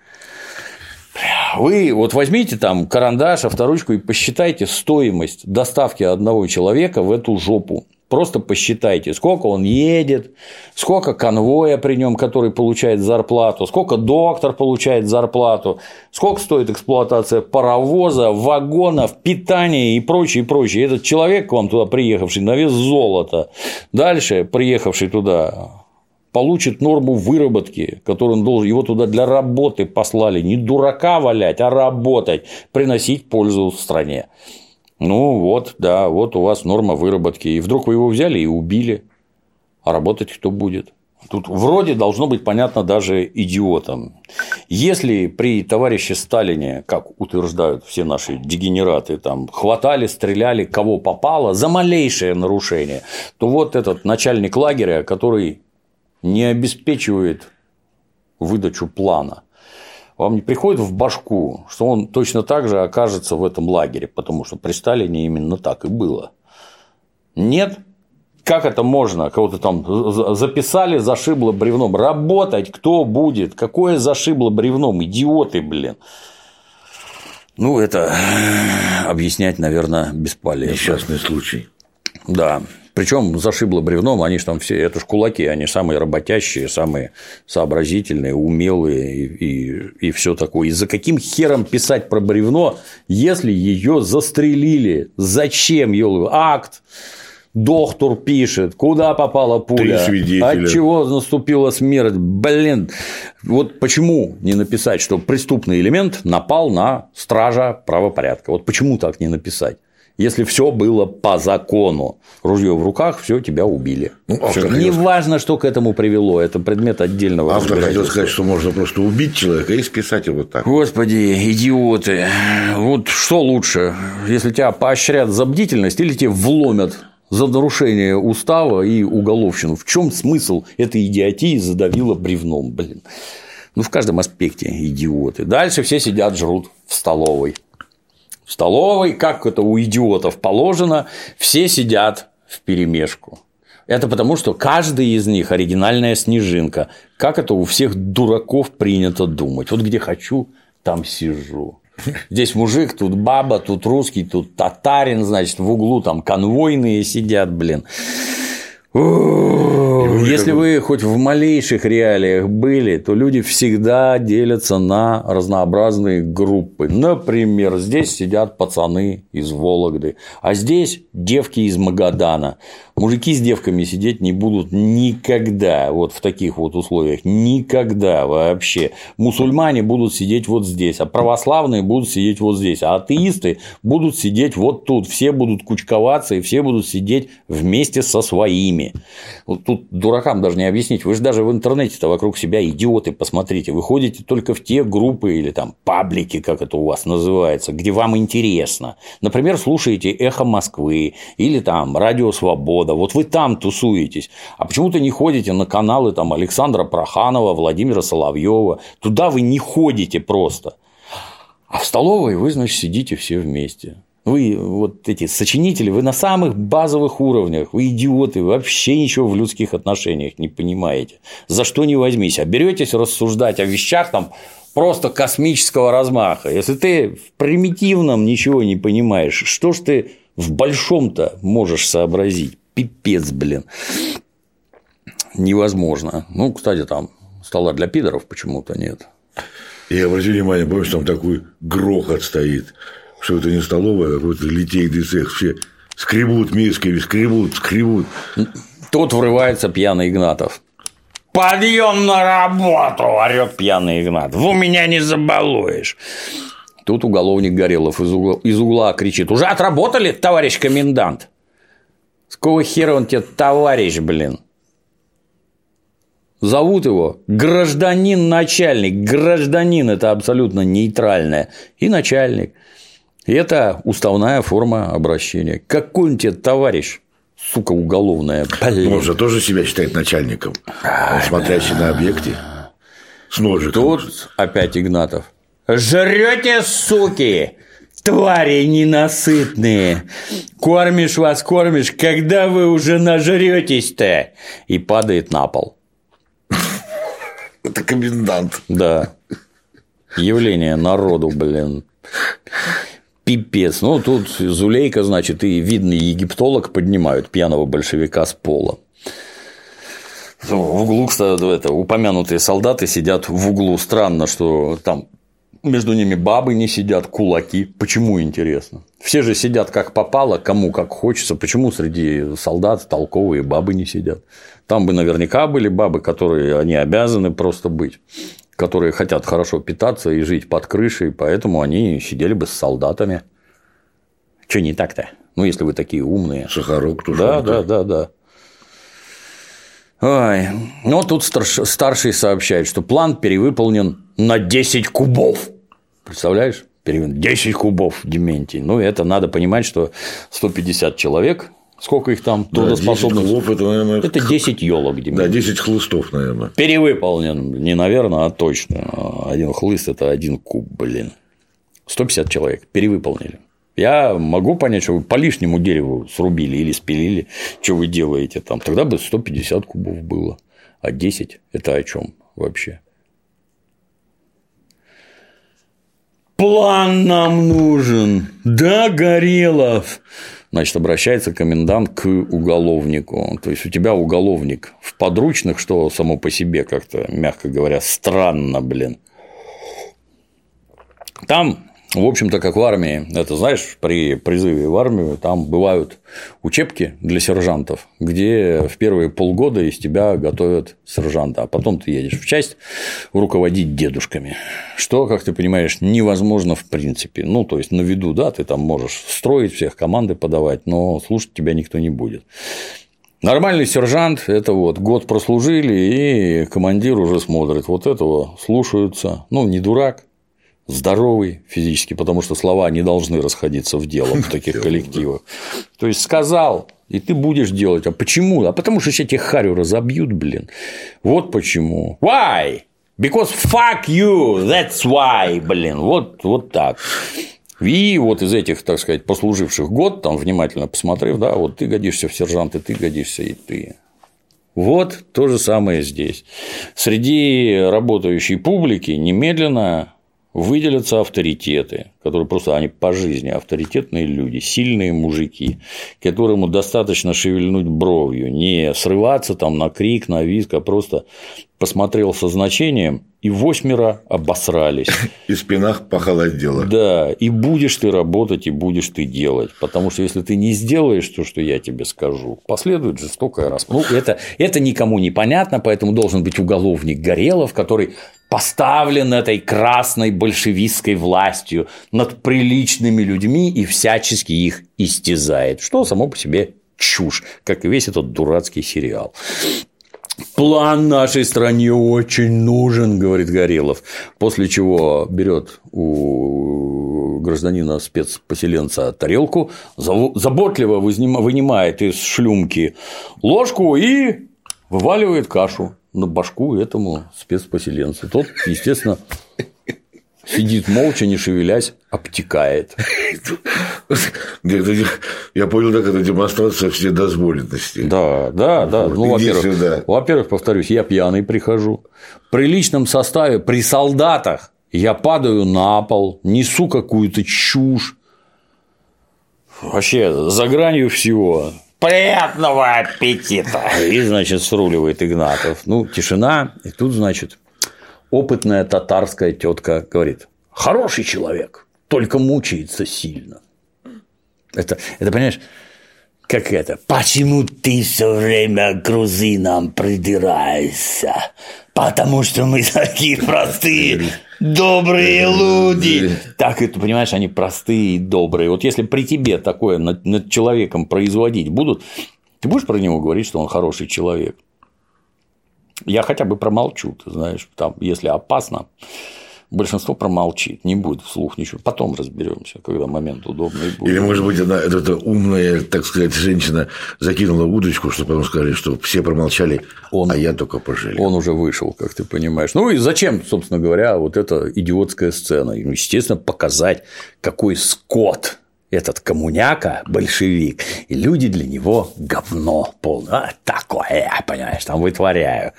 Вы вот возьмите там карандаш, авторучку и посчитайте стоимость доставки одного человека в эту жопу. Просто посчитайте, сколько он едет, сколько конвоя при нем, который получает зарплату, сколько доктор получает зарплату, сколько стоит эксплуатация паровоза, вагонов, питания и прочее, прочее. Этот человек, к вам туда приехавший, на вес золота, дальше приехавший туда, получит норму выработки, которую он должен, его туда для работы послали, не дурака валять, а работать, приносить пользу стране. Ну вот, да, вот у вас норма выработки, и вдруг вы его взяли и убили, а работать кто будет? Тут вроде должно быть понятно даже идиотам. Если при товарище Сталине, как утверждают все наши дегенераты, там хватали, стреляли, кого попало за малейшее нарушение, то вот этот начальник лагеря, который не обеспечивает выдачу плана, вам не приходит в башку, что он точно так же окажется в этом лагере, потому что при Сталине именно так и было. Нет? Как это можно? Кого-то там записали, зашибло бревном. Работать кто будет? Какое зашибло бревном? Идиоты, блин. Ну, это объяснять, наверное, бесполезно. Несчастный случай. Да. Причем зашибло бревном, они же там все, это ж кулаки, они самые работящие, самые сообразительные, умелые и все такое. И за каким хером писать про бревно, если ее застрелили? Зачем? Акт. Доктор пишет, куда попала пуля, от чего наступила смерть. Блин, вот почему не написать, что преступный элемент напал на стража правопорядка? Вот почему так не написать? Если все было по закону, ружье в руках, все, тебя убили. Не важно, что к этому привело, это предмет отдельного разбирательства. Автор хотел сказать, что можно просто убить человека и списать его так. Господи, идиоты. Вот что лучше, если тебя поощрят за бдительность или тебе вломят за нарушение устава и уголовщину? В чем смысл этой идиотии задавило бревном, блин? Ну, в каждом аспекте идиоты. Дальше все сидят, жрут в столовой. В столовой, как это у идиотов положено, все сидят вперемешку. Это потому, что каждый из них оригинальная снежинка. Как это у всех дураков принято думать. Вот где хочу, там сижу. Здесь мужик, тут баба, тут русский, тут татарин, значит, в углу там конвойные сидят, блин. Если вы хоть в малейших реалиях были, то люди всегда делятся на разнообразные группы. Например, здесь сидят пацаны из Вологды, а здесь девки из Магадана. Мужики с девками сидеть не будут никогда, вот в таких вот условиях, никогда вообще. Мусульмане будут сидеть вот здесь, а православные будут сидеть вот здесь, а атеисты будут сидеть вот тут. Все будут кучковаться и все будут сидеть вместе со своими. Вот тут дуракам даже не объяснить. Вы же даже в интернете-то вокруг себя идиоты, посмотрите. Вы ходите только в те группы или там паблики, как это у вас называется, где вам интересно. Например, слушаете «Эхо Москвы» или там «Радио Свобода». Вот вы там тусуетесь. А почему-то не ходите на каналы там Александра Проханова, Владимира Соловьева. Туда вы не ходите просто. А в столовой вы, значит, сидите все вместе. Вы вот эти сочинители, вы на самых базовых уровнях, вы идиоты, вы вообще ничего в людских отношениях не понимаете. За что не возьмись, а беретесь рассуждать о вещах там просто космического размаха. Если ты в примитивном ничего не понимаешь, что ж ты в большом-то можешь сообразить? Пипец, блин. Невозможно. Ну, кстати, там стола для пидоров почему-то нет. Я обратил внимание, помнишь, там такой грохот стоит. Что это не столовая, а какой-то литейный цех. Все скребут мисками, скребут. Тут врывается пьяный Игнатов. «Подъем на работу!» – орёт пьяный Игнатов. «Вы меня не забалуешь!» Тут уголовник Горелов из угла кричит: «Уже отработали, товарищ комендант?» С какого хера он тебе товарищ, блин? Зовут его гражданин-начальник. Гражданин – это абсолютно нейтральное. И начальник. И это уставная форма обращения. Какой он тебе товарищ, сука уголовная? Блин. Он же тоже себя считает начальником, смотрящий на объекте с ножиком. Тут опять Игнатов. «Жрете, суки! Твари ненасытные! Кормишь вас, кормишь, когда вы уже нажретесь-то?» И падает на пол. Это комендант. Да. Явление народу, блин. Пипец. Ну, тут Зулейка, значит, и видный египтолог поднимают пьяного большевика с пола. В углу, кстати, упомянутые солдаты сидят в углу. Странно, что там между ними бабы не сидят, кулаки. Почему, интересно? Все же сидят как попало, кому как хочется. Почему среди солдат толковые бабы не сидят? Там бы наверняка были бабы, которые они обязаны просто быть, которые хотят хорошо питаться и жить под крышей, поэтому они сидели бы с солдатами. Что не так-то? Ну, если вы такие умные. Сахарок тушенка. Да. Ой. Ну, тут старший сообщает, что план перевыполнен на 10 кубов. Представляешь? 10 кубов, Дементий. Ну, это надо понимать, что 150 человек. Сколько их там трудоспособных? 10 кубов, это, наверное, это 10 елок, Дементий. Да, 10 хлыстов, наверное. Перевыполнен. Не наверное, а точно. Один хлыст – это 1 куб, блин. 150 человек перевыполнили. Я могу понять, что вы по лишнему дереву срубили или спилили, что вы делаете там. Тогда бы 150 кубов было. А 10 – это о чем вообще? План нам нужен. Да, Горелов. Значит, обращается комендант к уголовнику. То есть у тебя уголовник в подручных, что само по себе как-то, мягко говоря, странно, блин. Там, в общем-то, как в армии, это знаешь, при призыве в армию там бывают учебки для сержантов, где в первые полгода из тебя готовят сержанта, а потом ты едешь в часть руководить дедушками, что, как ты понимаешь, невозможно в принципе. Ну, то есть на виду, да, ты там можешь строить всех, команды подавать, но слушать тебя никто не будет. Нормальный сержант – это вот год прослужили, и командир уже смотрит, вот этого слушаются, ну, не дурак. Здоровый физически, потому что слова не должны расходиться в дело в таких коллективах. То есть сказал, и ты будешь делать. А почему? А потому что сейчас тебе харю разобьют, блин. Вот почему. Why? Because fuck you, that's why, блин. Вот так. И вот из этих, так сказать, послуживших год, там, внимательно посмотрев, да, вот ты годишься в сержанты, ты годишься и ты. Вот то же самое здесь. Среди работающей публики немедленно выделятся авторитеты, которые просто они по жизни авторитетные люди, сильные мужики, которому достаточно шевельнуть бровью, не срываться там на крик, на визг, а просто посмотрел со значением и 8 обосрались. И спина похолодела. Да, и будешь ты работать, и будешь ты делать. Потому что если ты не сделаешь то, что я тебе скажу, последует жестокая расправа. Ну, это никому не понятно, поэтому должен быть уголовник Горелов, который поставлен этой красной большевистской властью над приличными людьми и всячески их истязает. Что само по себе чушь, как и весь этот дурацкий сериал. План нашей стране очень нужен, говорит Горелов, после чего берет у гражданина спецпоселенца тарелку, заботливо вынимает из шлюмки ложку и вываливает кашу на башку этому спецпоселенцу. Тот, естественно, сидит молча, не шевелясь, обтекает. Я понял, так это демонстрация вседозволенности. Да. Ну, во-первых, повторюсь, я пьяный прихожу. При личном составе, при солдатах я падаю на пол, несу какую-то чушь. Вообще, за гранью всего. Приятного аппетита! И, значит, сруливает Игнатов. Ну, тишина, и тут, значит, опытная татарская тетка говорит: хороший человек, только мучается сильно. Это понимаешь, как это? Почему ты все время к грузинам придираешься? Потому что мы такие простые, добрые люди. Так, это, понимаешь, они простые и добрые. Вот если при тебе такое над человеком производить будут, ты будешь про него говорить, что он хороший человек? Я хотя бы промолчу, ты знаешь, там, если опасно, большинство промолчит, не будет вслух ничего. Потом разберемся, когда момент удобный будет. Или, может быть, эта умная, так сказать, женщина закинула удочку, чтобы потом сказали, что все промолчали, а я только пожалел. Он уже вышел, как ты понимаешь. Ну и зачем, собственно говоря, вот эта идиотская сцена? Естественно, показать, какой скот этот коммуняка, большевик, и люди для него говно полное. Такое, понимаешь, там вытворяю.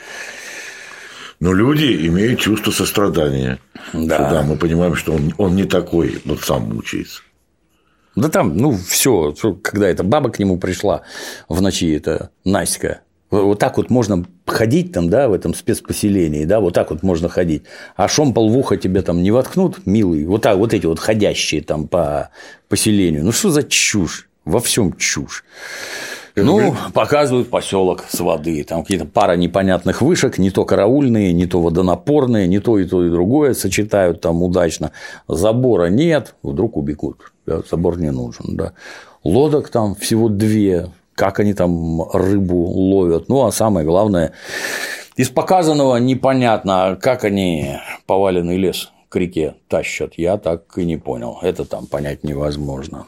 Но люди имеют чувство сострадания. Да, мы понимаем, что он не такой, вот сам мучается. Да там, ну, все, когда эта баба к нему пришла в ночи, это Настя. Вот так вот можно ходить там, да, в этом спецпоселении, да, вот так вот можно ходить. А шомпол в ухо тебе там не воткнут, милый, вот так вот эти вот ходящие там по поселению. Ну, что за чушь? Во всем чушь. Ну, показывают поселок с воды. Там какие-то пара непонятных вышек, не то караульные, не то водонапорные, не то и другое сочетают там удачно. Забора нет, вдруг убегут. Да, забор не нужен. Да. Лодок там всего 2. Как они там рыбу ловят. Ну, а самое главное, из показанного непонятно, как они поваленный лес к реке тащат. Я так и не понял. Это там понять невозможно.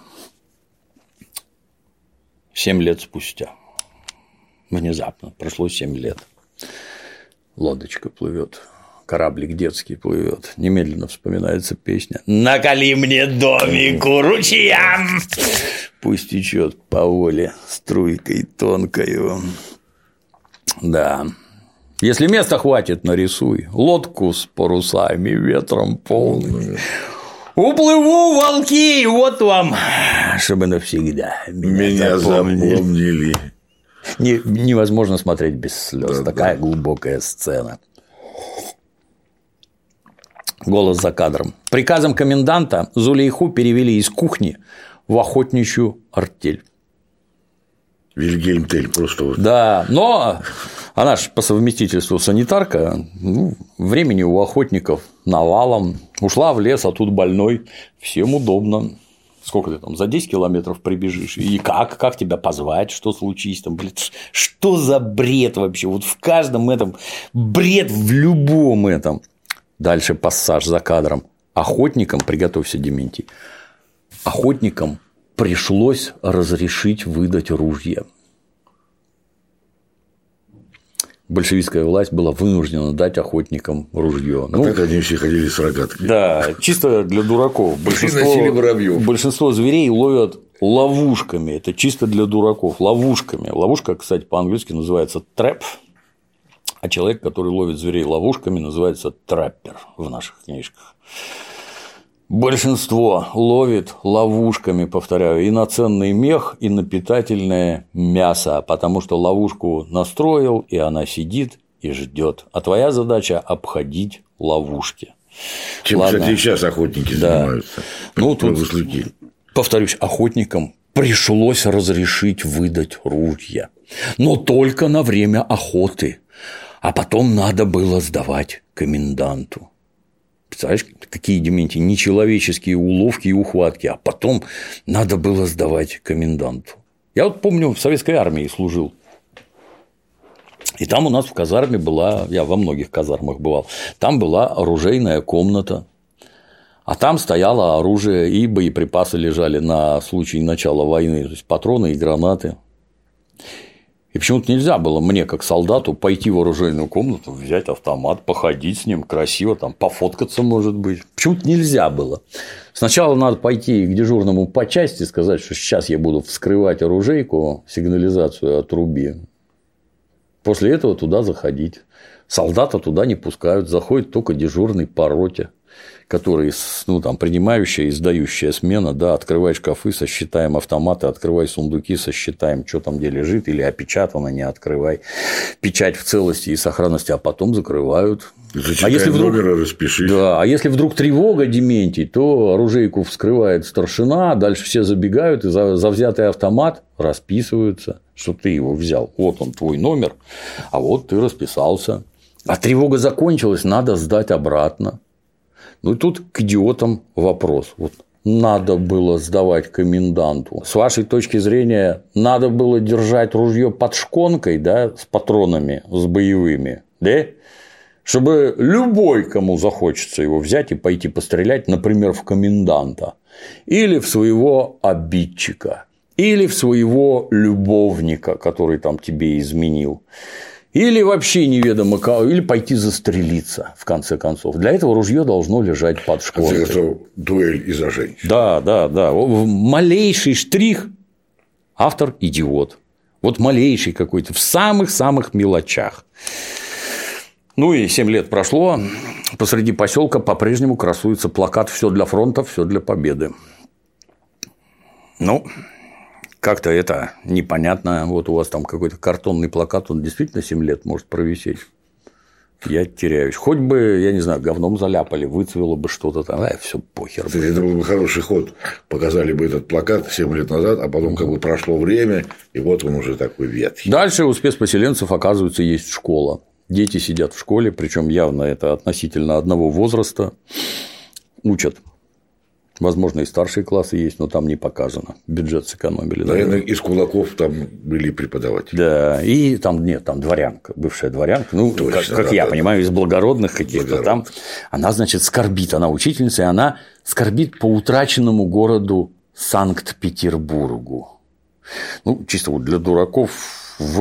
7 лет спустя. Внезапно. Прошло 7 лет. Лодочка плывет. Кораблик детский плывет. Немедленно вспоминается песня: «Наколи мне домику ручьям, пусть течет по воле струйкой тонкою». Да. Если места хватит, нарисуй лодку с парусами ветром полными. Уплыву, волки, вот вам, чтобы навсегда меня запомнили. Невозможно смотреть без слез. Да, такая глубокая сцена. Голос за кадром. Приказом коменданта Зулейху перевели из кухни в охотничью артель. Вильгельм Тель просто вот. Да, но она же по совместительству санитарка, ну, времени у охотников навалом, ушла в лес, а тут больной, всем удобно. Сколько ты там, за 10 километров прибежишь? И как тебя позвать, что случись там, блин, что за бред вообще? Вот в каждом этом бред, в любом этом. Дальше пассаж за кадром. Охотникам, приготовься, Дементий, охотникам пришлось разрешить выдать ружья. большевистская власть была вынуждена дать охотникам ружье. Так они все ходили с рогатками. Да, чисто для дураков. Большинство зверей ловят ловушками. Это чисто для дураков. Ловушками. Ловушка, кстати, по-английски называется trap. А человек, который ловит зверей ловушками, называется траппер в наших книжках. Большинство ловит ловушками, повторяю, и на ценный мех, и на питательное мясо, потому что ловушку настроил, и она сидит и ждет. А твоя задача – обходить ловушки. Чем, кстати, сейчас охотники занимаются. Тут, повторюсь, охотникам пришлось разрешить выдать ружья, но только на время охоты, а потом надо было сдавать коменданту. Представляешь, какие, Дементий, нечеловеческие уловки и ухватки, а потом надо было сдавать коменданту. Я вот помню, в советской армии служил, и там у нас в казарме была, я во многих казармах бывал, там была оружейная комната, а там стояло оружие, и боеприпасы лежали на случай начала войны, то есть патроны и гранаты. И почему-то нельзя было мне, как солдату, пойти в оружейную комнату, взять автомат, походить с ним красиво, там, пофоткаться, может быть. Почему-то нельзя было. Сначала надо пойти к дежурному по части, сказать, что сейчас я буду вскрывать оружейку, сигнализацию отруби. После этого туда заходить. Солдата туда не пускают, заходит только дежурный по роте, который, там, принимающая и сдающая смена, да, открывай шкафы, сосчитаем автоматы, открывай сундуки, сосчитаем, что там где лежит, или опечатано, не открывай, печать в целости и сохранности, а потом закрывают. Зачитай номер, распиши. Да, а если вдруг тревога, Дементий, то оружейку вскрывает старшина, дальше все забегают и за взятый автомат расписываются, что ты его взял. Вот он твой номер, а вот ты расписался. А тревога закончилась, надо сдать обратно. Ну и тут к идиотам вопрос. Вот надо было сдавать коменданту. С вашей точки зрения, надо было держать ружье под шконкой, да, с патронами, с боевыми, да? Чтобы любой, кому захочется его взять и пойти пострелять, например, в коменданта, или в своего обидчика, или в своего любовника, который там тебе изменил. Или вообще неведомо кого, или пойти застрелиться, в конце концов. Для этого ружье должно лежать под шконкой. Это дуэль из-за женщин. Да. Малейший штрих – автор идиот. Вот малейший какой-то, в самых-самых мелочах. Ну и 7 лет прошло, посреди поселка по-прежнему красуется плакат «Все для фронта, все для победы». Ну, как-то это непонятно. Вот у вас там какой-то картонный плакат, он действительно 7 лет может провисеть. Я теряюсь. Хоть бы, я не знаю, говном заляпали, выцвело бы что-то там, все похер. Это был бы хороший ход. Показали бы этот плакат 7 лет назад, а потом как бы прошло время, и вот он уже такой ветхий. Дальше у спецпоселенцев, оказывается, есть школа. Дети сидят в школе, причем явно это относительно одного возраста, учат. Возможно, и старшие классы есть, но там не показано. Бюджет сэкономили. Наверное, из кулаков там были преподаватели. Да, и там нет, там дворянка, бывшая дворянка, ну, точно, как я понимаю, из благородных каких-то там. Она, значит, скорбит, она учительница, и она скорбит по утраченному городу Санкт-Петербургу. Ну, чисто вот для дураков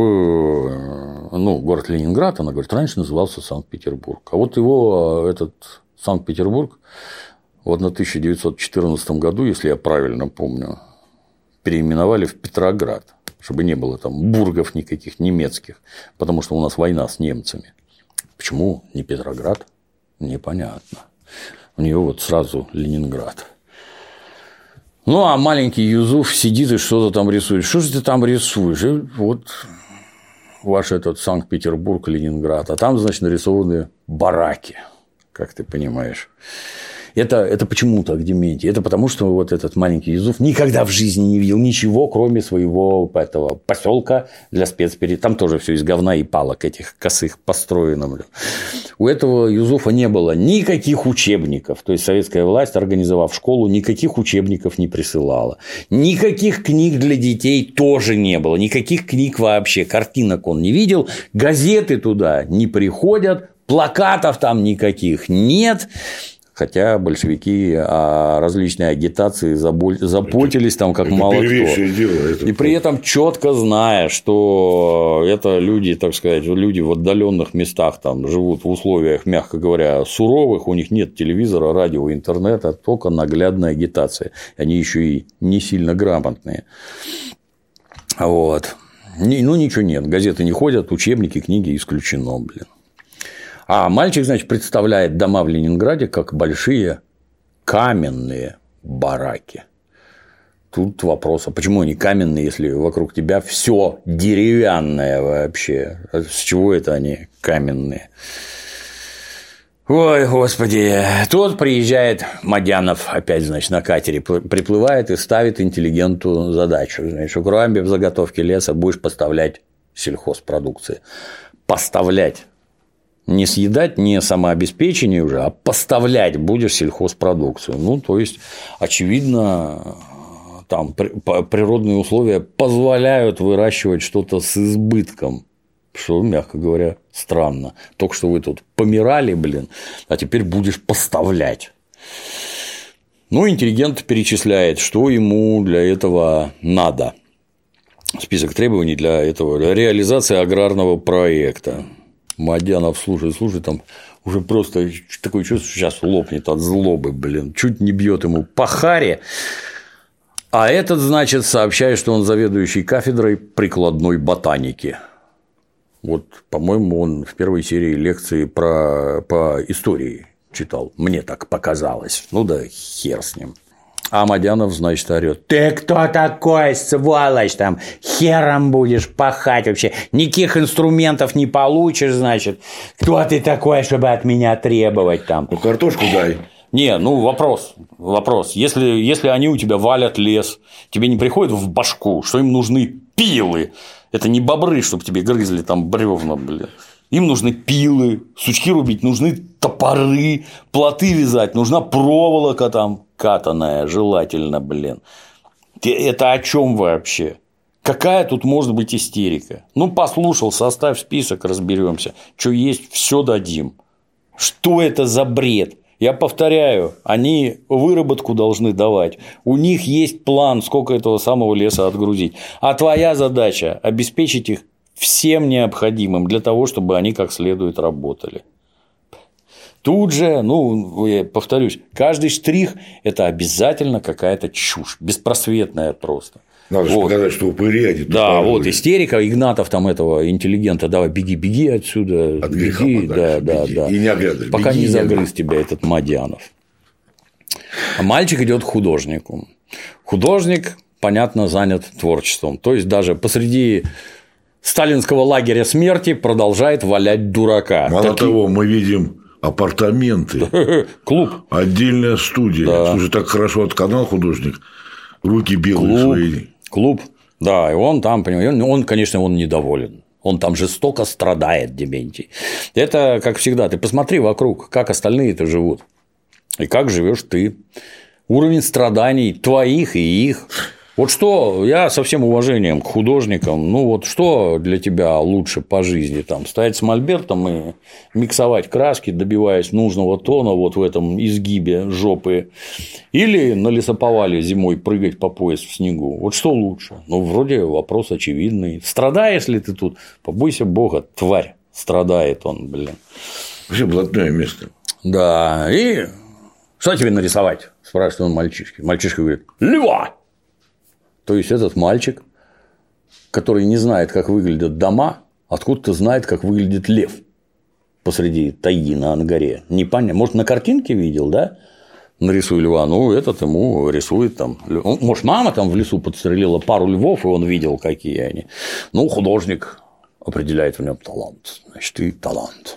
город Ленинград, она говорит, раньше назывался Санкт-Петербург. А вот его, этот Санкт-Петербург, в 1914 году, если я правильно помню, переименовали в Петроград, чтобы не было там бургов никаких немецких, потому что у нас война с немцами. Почему не Петроград? Непонятно. У нее вот сразу Ленинград. Ну, а маленький Юзуф сидит и что-то там рисует. Что же ты там рисуешь? И вот ваш этот Санкт-Петербург, Ленинград. А там, значит, нарисованы бараки, как ты понимаешь. Это почему так, Дементий? Это потому, что вот этот маленький Юзуф никогда в жизни не видел ничего, кроме своего этого поселка для спецперед. Там тоже все из говна и палок этих косых построено. У этого Юзуфа не было никаких учебников. То есть советская власть, организовав школу, никаких учебников не присылала. Никаких книг для детей тоже не было. Никаких книг вообще. Картинок он не видел. Газеты туда не приходят. Плакатов там никаких нет. Хотя большевики о различной агитации заботились там как мало кто. И при этом четко зная, что это люди, так сказать, люди в отдаленных местах там живут в условиях, мягко говоря, суровых, у них нет телевизора, радио, интернета, только наглядная агитация. Они еще и не сильно грамотные. Вот. Ну, ничего нет, газеты не ходят, учебники, книги исключено, блин. А мальчик, значит, представляет дома в Ленинграде как большие каменные бараки. Тут вопрос, а почему они каменные, если вокруг тебя все деревянное вообще? С чего это они каменные? Ой, господи. Тут приезжает Мадянов опять, значит, на катере приплывает и ставит интеллигенту задачу. Значит, кроме заготовки леса будешь поставлять сельхозпродукции. Поставлять. Не съедать, не самообеспечение уже, а поставлять будешь сельхозпродукцию. Ну, то есть, очевидно, там природные условия позволяют выращивать что-то с избытком, что, мягко говоря, странно. Только что вы тут помирали, блин, а теперь будешь поставлять. Ну, интеллигент перечисляет, что ему для этого надо. Список требований для этого. Реализация аграрного проекта. Мадянов, слушай, там уже просто такое чувство, что сейчас лопнет от злобы, блин, чуть не бьет ему по харе. А этот, значит, сообщает, что он заведующий кафедрой прикладной ботаники. Вот, по-моему, он в первой серии лекции по истории читал. Мне так показалось. Ну да, хер с ним. А Мадянов, значит, орёт: ты кто такой, сволочь, там, хером будешь пахать вообще, никаких инструментов не получишь, значит, кто ты такой, чтобы от меня требовать там? Ну, картошку дай. Не, ну, вопрос, если они у тебя валят лес, тебе не приходит в башку, что им нужны пилы, это не бобры, чтобы тебе грызли там бревна, блин. Им нужны пилы, сучки рубить, нужны топоры, плоты вязать, нужна проволока там катаная, желательно, блин. Это о чем вообще? Какая тут может быть истерика? Ну, послушал, составь список, разберемся. Что есть, все дадим. Что это за бред? Я повторяю, они выработку должны давать. У них есть план, сколько этого самого леса отгрузить. А твоя задача – обеспечить их всем необходимым для того, чтобы они как следует работали. Тут же, ну, я повторюсь, каждый штрих – это обязательно какая-то чушь, беспросветная просто. Надо же показать, что упыри они. Да, вот истерика, Игнатов там этого интеллигента: давай, беги отсюда. От греха беги, подальше, да. И не оглядывай. Пока не загрыз тебя этот Мадянов. А мальчик идет к художнику. Художник, понятно, занят творчеством. То есть, даже посреди сталинского лагеря смерти продолжает валять дурака. Мало того, мы видим апартаменты, клуб, отдельная студия. Да. Слушай, так хорошо отканал художник, руки белые свои. Клуб, да, и он там, понимаешь, он, конечно, он недоволен. Он там жестоко страдает, Дементий. Это, как всегда, ты посмотри вокруг, как остальные-то живут. И как живешь ты. Уровень страданий твоих и их. Вот что, я со всем уважением к художникам, ну вот что для тебя лучше по жизни, там, стоять с мольбертом и миксовать краски, добиваясь нужного тона вот в этом изгибе жопы, или на лесоповале зимой прыгать по пояс в снегу, вот что лучше? Ну, вроде вопрос очевидный. Страдаешь ли ты тут? Побойся Бога, тварь, страдает он, блин. Вообще блатное место. Да, и что тебе нарисовать? Спрашивает он мальчишки. Мальчишка говорит: льва! То есть, этот мальчик, который не знает, как выглядят дома, откуда-то знает, как выглядит лев посреди тайги на горе. Непонятно. Может, на картинке видел, да? Нарисуй льва. Ну, этот ему рисует там. Может, мама там в лесу подстрелила пару львов, и он видел, какие они. Ну, художник определяет в нем талант. Значит, и талант.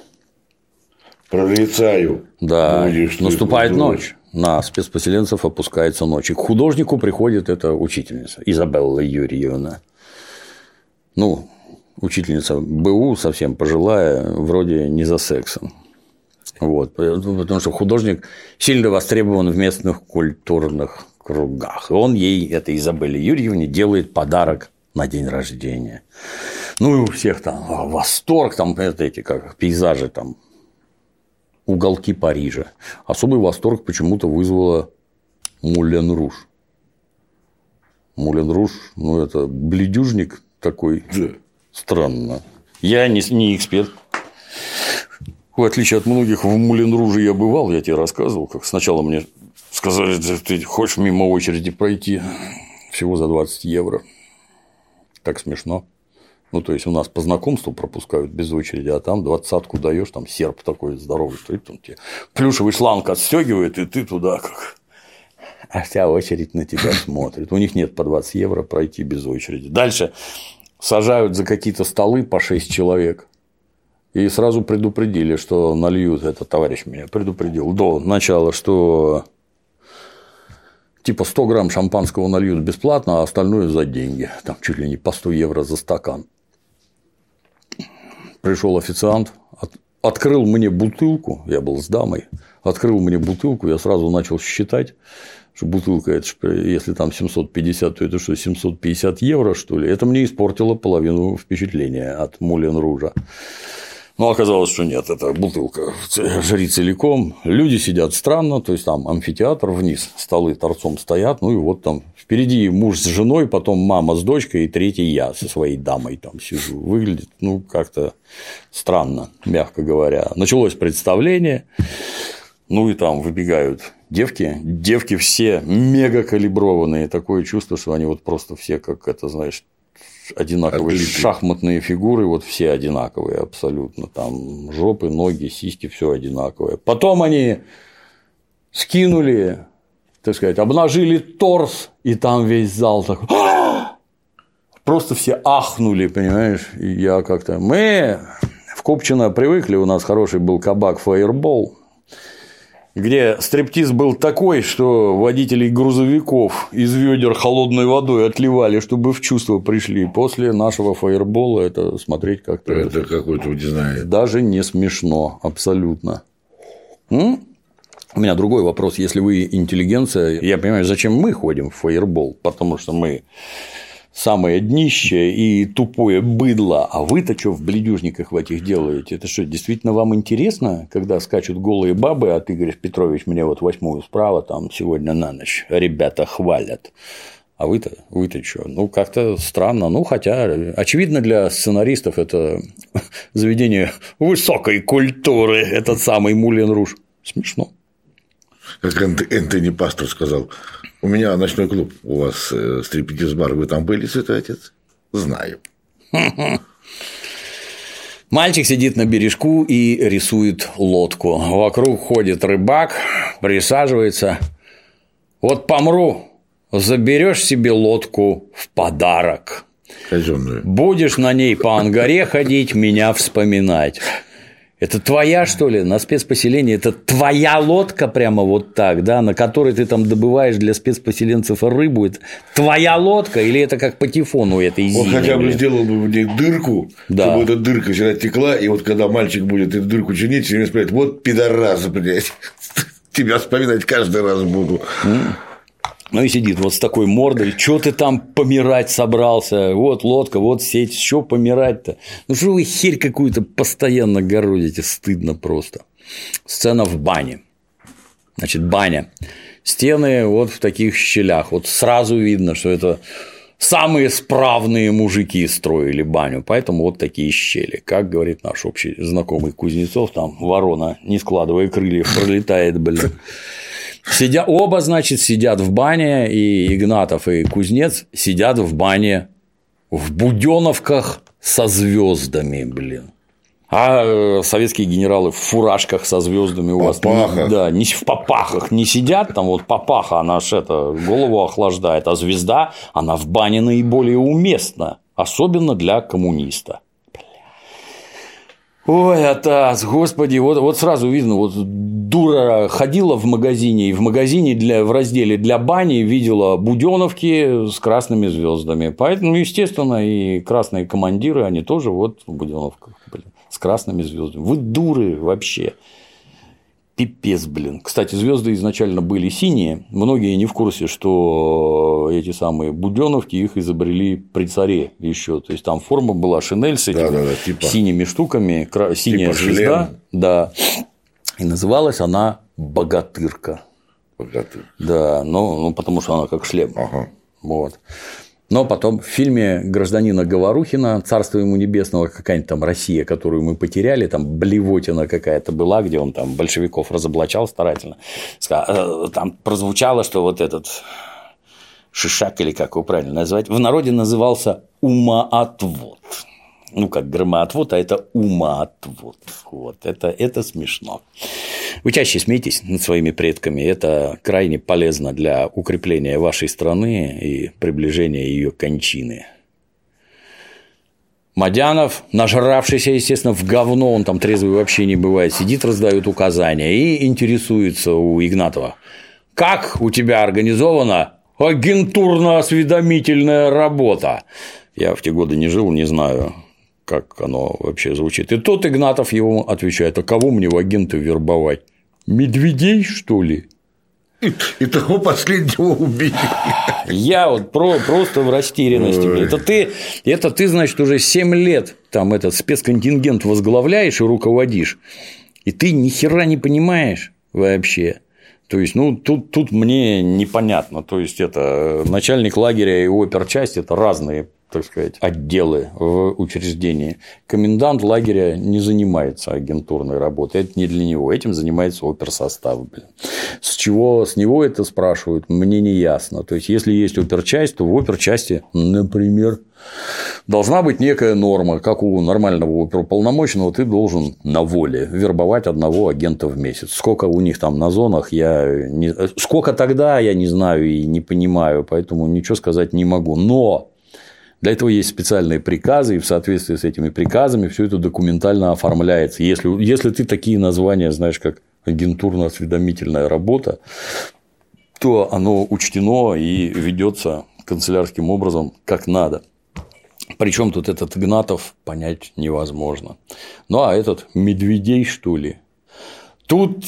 Прорицаю. Да. Наступает ночь. На спецпоселенцев опускается ночь. И к художнику приходит эта учительница Изабелла Юрьевна. Ну, учительница БУ, совсем пожилая, вроде не за сексом. Вот. Потому что художник сильно востребован в местных культурных кругах. И он ей, этой Изабелле Юрьевне, делает подарок на день рождения. Ну, и у всех там восторг, там эти как пейзажи там уголки Парижа. Особый восторг почему-то вызвала Мулен Руж. Мулен Руж, ну, это бледюжник такой. Да. Странно. Я не эксперт. В отличие от многих, в Мулен Руже я бывал, я тебе рассказывал, как сначала мне сказали, ты хочешь мимо очереди пройти всего за 20 евро. Так смешно. Ну, то есть, у нас по знакомству пропускают без очереди, а там 20-ку даешь, там серп такой здоровый стоит, там тебе плюшевый шланг отстегивает, и ты туда как. А вся очередь на тебя смотрит. У них нет по 20 евро пройти без очереди. Дальше сажают за какие-то столы по 6 человек. И сразу предупредили, что нальют, это товарищ меня предупредил до начала, что типа 100 грамм шампанского нальют бесплатно, а остальное за деньги. Там чуть ли не по 100 евро за стакан. Пришел официант, открыл мне бутылку, я был с дамой, открыл мне бутылку, я сразу начал считать, что бутылка, это если там 750, то это что, 750 евро, что ли? Это мне испортило половину впечатления от Мулен Ружа. Но оказалось, что нет, это бутылка жри целиком, люди сидят странно, то есть там амфитеатр вниз, столы торцом стоят, ну и вот там впереди муж с женой, потом мама с дочкой, и третий я со своей дамой там сижу. Выглядит, ну, как-то странно, мягко говоря. Началось представление, ну и там выбегают девки все мега калиброванные, такое чувство, что они вот просто все как это, знаешь, одинаковые шахматные фигуры, вот все одинаковые абсолютно, там жопы, ноги, сиськи, все одинаковое. Потом они скинули, так сказать, обнажили торс, и там весь зал такой, просто все ахнули, понимаешь, и я как-то, мы в Купчино привыкли, у нас хороший был кабак Фаербол, где стриптиз был такой, что водителей грузовиков из ведер холодной водой отливали, чтобы в чувство пришли. После нашего фаербола это смотреть как-то. Это какой-то, не знаю. Даже не смешно, абсолютно. У меня другой вопрос. Если вы интеллигенция, я понимаю, зачем мы ходим в фаербол? Потому что мы самое днище и тупое быдло, а вы-то что в бледюжниках в этих делаете? Это что, действительно вам интересно, когда скачут голые бабы, а ты говоришь, Петрович, мне вот 8-ю справа, там сегодня на ночь ребята хвалят, а вы-то что? Ну, как-то странно, ну, хотя, очевидно, для сценаристов это заведение высокой культуры, этот самый Мулен Руж. Смешно. Как Энтони Пастор сказал, у меня ночной клуб, у вас стриптиз-бар, вы там были, святой отец? Знаю. Мальчик сидит на бережку и рисует лодку. Вокруг ходит рыбак, присаживается. Вот помру, заберешь себе лодку в подарок. Казенную. Будешь на ней по Ангаре ходить, меня вспоминать. Это твоя, что ли, на спецпоселении? Это твоя лодка прямо вот так, да, на которой ты там добываешь для спецпоселенцев рыбу? Это твоя лодка или это как патефон у этой зимы? Он хотя бы сделал бы в ней дырку, да, чтобы эта дырка всегда текла, и вот когда мальчик будет эту дырку чинить, все время спрятать, вот пидорас, блядь, тебя вспоминать каждый раз буду. Ну и сидит вот с такой мордой, что ты там помирать собрался, вот лодка, вот сеть, что помирать-то? Ну что вы херь какую-то постоянно городите, стыдно просто. Сцена в бане. Значит, баня. Стены вот в таких щелях, вот сразу видно, что это самые справные мужики строили баню, поэтому вот такие щели. Как говорит наш общий знакомый Кузнецов, там ворона, не складывая крыльев, пролетает, блин. Оба, значит, сидят в бане, и Игнатов, и Кузнец сидят в бане в буденовках со звездами, блин. А советские генералы в фуражках со звездами у вас, да, не в попахах не сидят, там вот попаха, она ж это голову охлаждает, а звезда, она в бане наиболее уместна, особенно для коммуниста. Ой, Атас, господи, вот сразу видно, вот дура ходила в магазине, и в магазине в разделе для бани видела буденовки с красными звездами. Поэтому, естественно, и красные командиры, они тоже вот в буденовках, блин, с красными звездами. Вы дуры вообще. Пипец, блин. Кстати, звезды изначально были синие. Многие не в курсе, что эти самые буденовки их изобрели при царе еще. То есть там форма была шинель с этими типа, синими штуками, синяя типа звезда. Да. И называлась она «Богатырка». Богатырь. Да, ну потому что она как шлем. Ага. Вот. Но потом в фильме гражданина Говорухина «Царство ему небесного», какая-нибудь там Россия, которую мы потеряли, там блевотина какая-то была, где он там большевиков разоблачал старательно. Там прозвучало, что вот этот Шишак, или как его правильно назвать, в народе назывался умоотвод. Ну, как громоотвод, а это умоотвод. Вот. Это смешно. Вы чаще смейтесь над своими предками. Это крайне полезно для укрепления вашей страны и приближения ее кончины. Мадянов, нажравшийся, естественно, в говно, он там трезвый вообще не бывает, сидит, раздает указания и интересуется у Игнатова. Как у тебя организована агентурно-осведомительная работа? Я в те годы не жил, не знаю, как оно вообще звучит. И тот Игнатов ему отвечает: а кого мне в агенты вербовать? Медведей, что ли? И того последнего убили. Я вот просто в растерянности. Это ты, значит, уже 7 лет там этот спецконтингент возглавляешь и руководишь, и ты ни хера не понимаешь вообще. То есть, ну, тут мне непонятно. То есть, это начальник лагеря и оперчасть – это разные, так сказать, отделы в учреждении. Комендант лагеря не занимается агентурной работой, это не для него, этим занимается оперсостав. С чего с него это спрашивают, мне не ясно. То есть, если есть оперчасть, то в оперчасти, например, должна быть некая норма, как у нормального оперуполномоченного, ты должен на воле вербовать одного агента в месяц. Сколько у них там на зонах, сколько тогда, я не знаю и не понимаю, поэтому ничего сказать не могу. Но для этого есть специальные приказы, и в соответствии с этими приказами все это документально оформляется. Если ты такие названия знаешь, как агентурно-осведомительная работа, то оно учтено и ведется канцелярским образом как надо. Причем тут этот Игнатов понять невозможно. Ну, а этот Медведей, что ли? Тут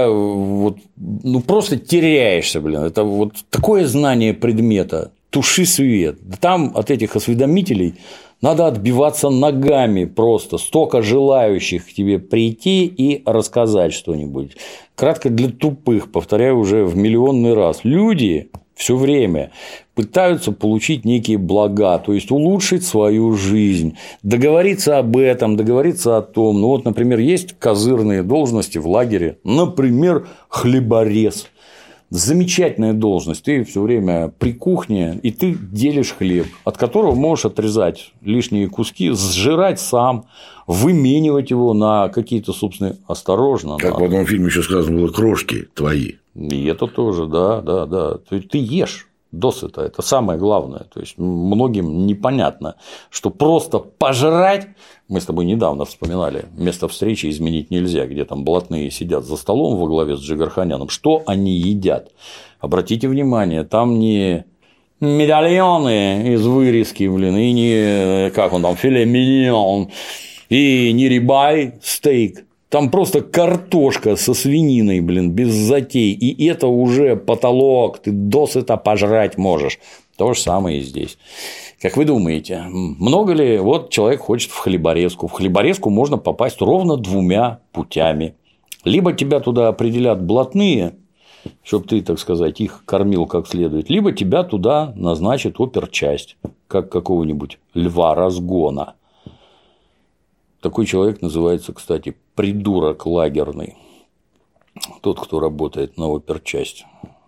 просто теряешься, Это вот такое знание предмета. Туши свет. Там от этих осведомителей надо отбиваться ногами просто. Столько желающих к тебе прийти и рассказать что-нибудь. Кратко для тупых, повторяю уже в миллионный раз. Люди все время пытаются получить некие блага, то есть улучшить свою жизнь, договориться об этом, договориться о том. Ну, вот, например, есть козырные должности в лагере, например, хлеборез. Замечательная должность, ты все время при кухне, и ты делишь хлеб, от которого можешь отрезать лишние куски, сжирать сам, выменивать его на какие-то собственные, осторожно. Как в одном фильме еще сказано было, крошки твои. И это тоже, да. Ты ешь досыта, это самое главное. То есть, многим непонятно, что просто пожрать, мы с тобой недавно вспоминали, место встречи изменить нельзя, где там блатные сидят за столом во главе с Джигарханяном, что они едят. Обратите внимание, там не медальоны из вырезки, и не, как он там, филе миньон, и не рибай, стейк. Там просто картошка со свининой, без затей. И это уже потолок. Ты досыта пожрать можешь. То же самое и здесь. Как вы думаете, много ли вот человек хочет в хлеборезку? В хлеборезку можно попасть ровно 2 путями. Либо тебя туда определят блатные, чтобы ты, так сказать, их кормил как следует, либо тебя туда назначит оперчасть, как какого-нибудь Льва Разгона. Такой человек называется, кстати, придурок лагерный. Тот, кто работает на оперчасть.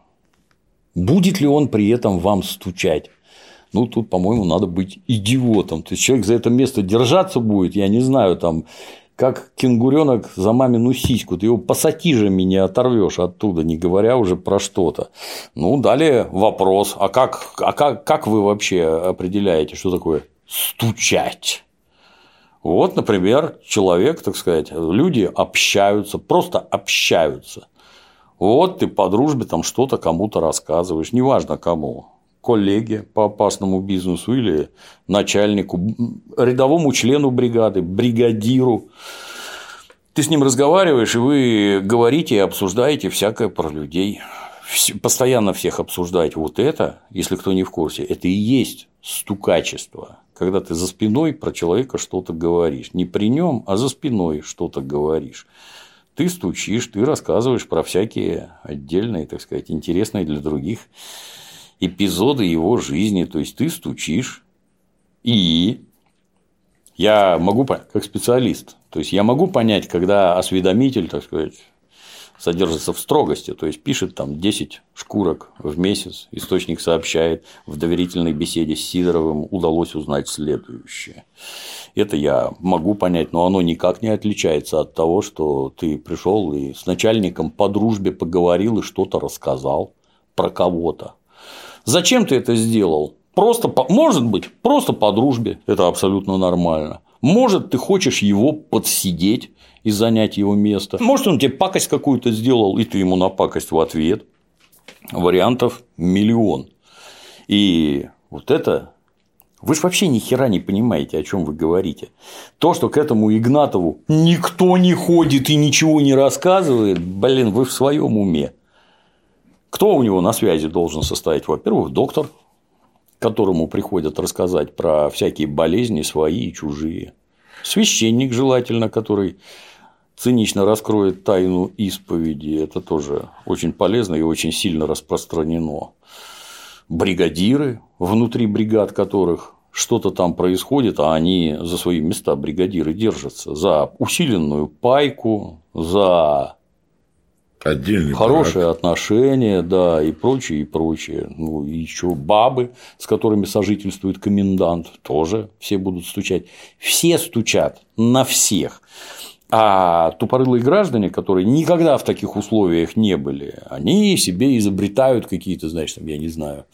Будет ли он при этом вам стучать? Ну, тут, по-моему, надо быть идиотом. То есть, человек за это место держаться будет, я не знаю, там, как кенгуренок за мамину сиську. Ты его пассатижами не оторвешь оттуда, не говоря уже про что-то. Ну, далее вопрос. А как вы вообще определяете, что такое стучать? Вот, например, человек, так сказать, люди общаются, просто общаются. Вот ты по дружбе там что-то кому-то рассказываешь, неважно кому, коллеге по опасному бизнесу или начальнику, рядовому члену бригады, бригадиру. Ты с ним разговариваешь, и вы говорите и обсуждаете всякое про людей. Постоянно всех обсуждаете. Вот это, если кто не в курсе, это и есть стукачество. Когда ты за спиной про человека что-то говоришь. Не при нем, а за спиной что-то говоришь. ты стучишь, ты рассказываешь про всякие отдельные, так сказать, интересные для других эпизоды его жизни. То есть ты стучишь, и я могу, как специалист, то есть я могу понять, когда осведомитель, так сказать, содержится в строгости, то есть пишет там 10 шкурок в месяц, источник сообщает, в доверительной беседе с Сидоровым удалось узнать следующее. Это я могу понять, но оно никак не отличается от того, что ты пришел и с начальником по дружбе поговорил и что-то рассказал про кого-то. Зачем ты это сделал? Просто, может быть, просто по дружбе, это абсолютно нормально. Может, ты хочешь его подсидеть и занять его место. Может, он тебе пакость какую-то сделал, и ты ему на пакость в ответ. Вариантов миллион. И вот это... Вы же вообще ни хера не понимаете, о чем вы говорите. То, что к этому Игнатову никто не ходит и ничего не рассказывает, блин, вы в своем уме. Кто у него на связи должен состоять? Во-первых, доктор, которому приходят рассказать про всякие болезни свои и чужие. Священник, желательно, который цинично раскроет тайну исповеди. Это тоже очень полезно и очень сильно распространено. Бригадиры, внутри бригад которых что-то там происходит, а они за свои места, бригадиры, держатся. За усиленную пайку, за отдельный хорошие отношения, да, и прочее, и прочее. Ну, и еще бабы, с которыми сожительствует комендант, тоже все будут стучать. Все стучат на всех. А тупорылые граждане, которые никогда в таких условиях не были, они себе изобретают какие-то, знаешь, там, я не знаю,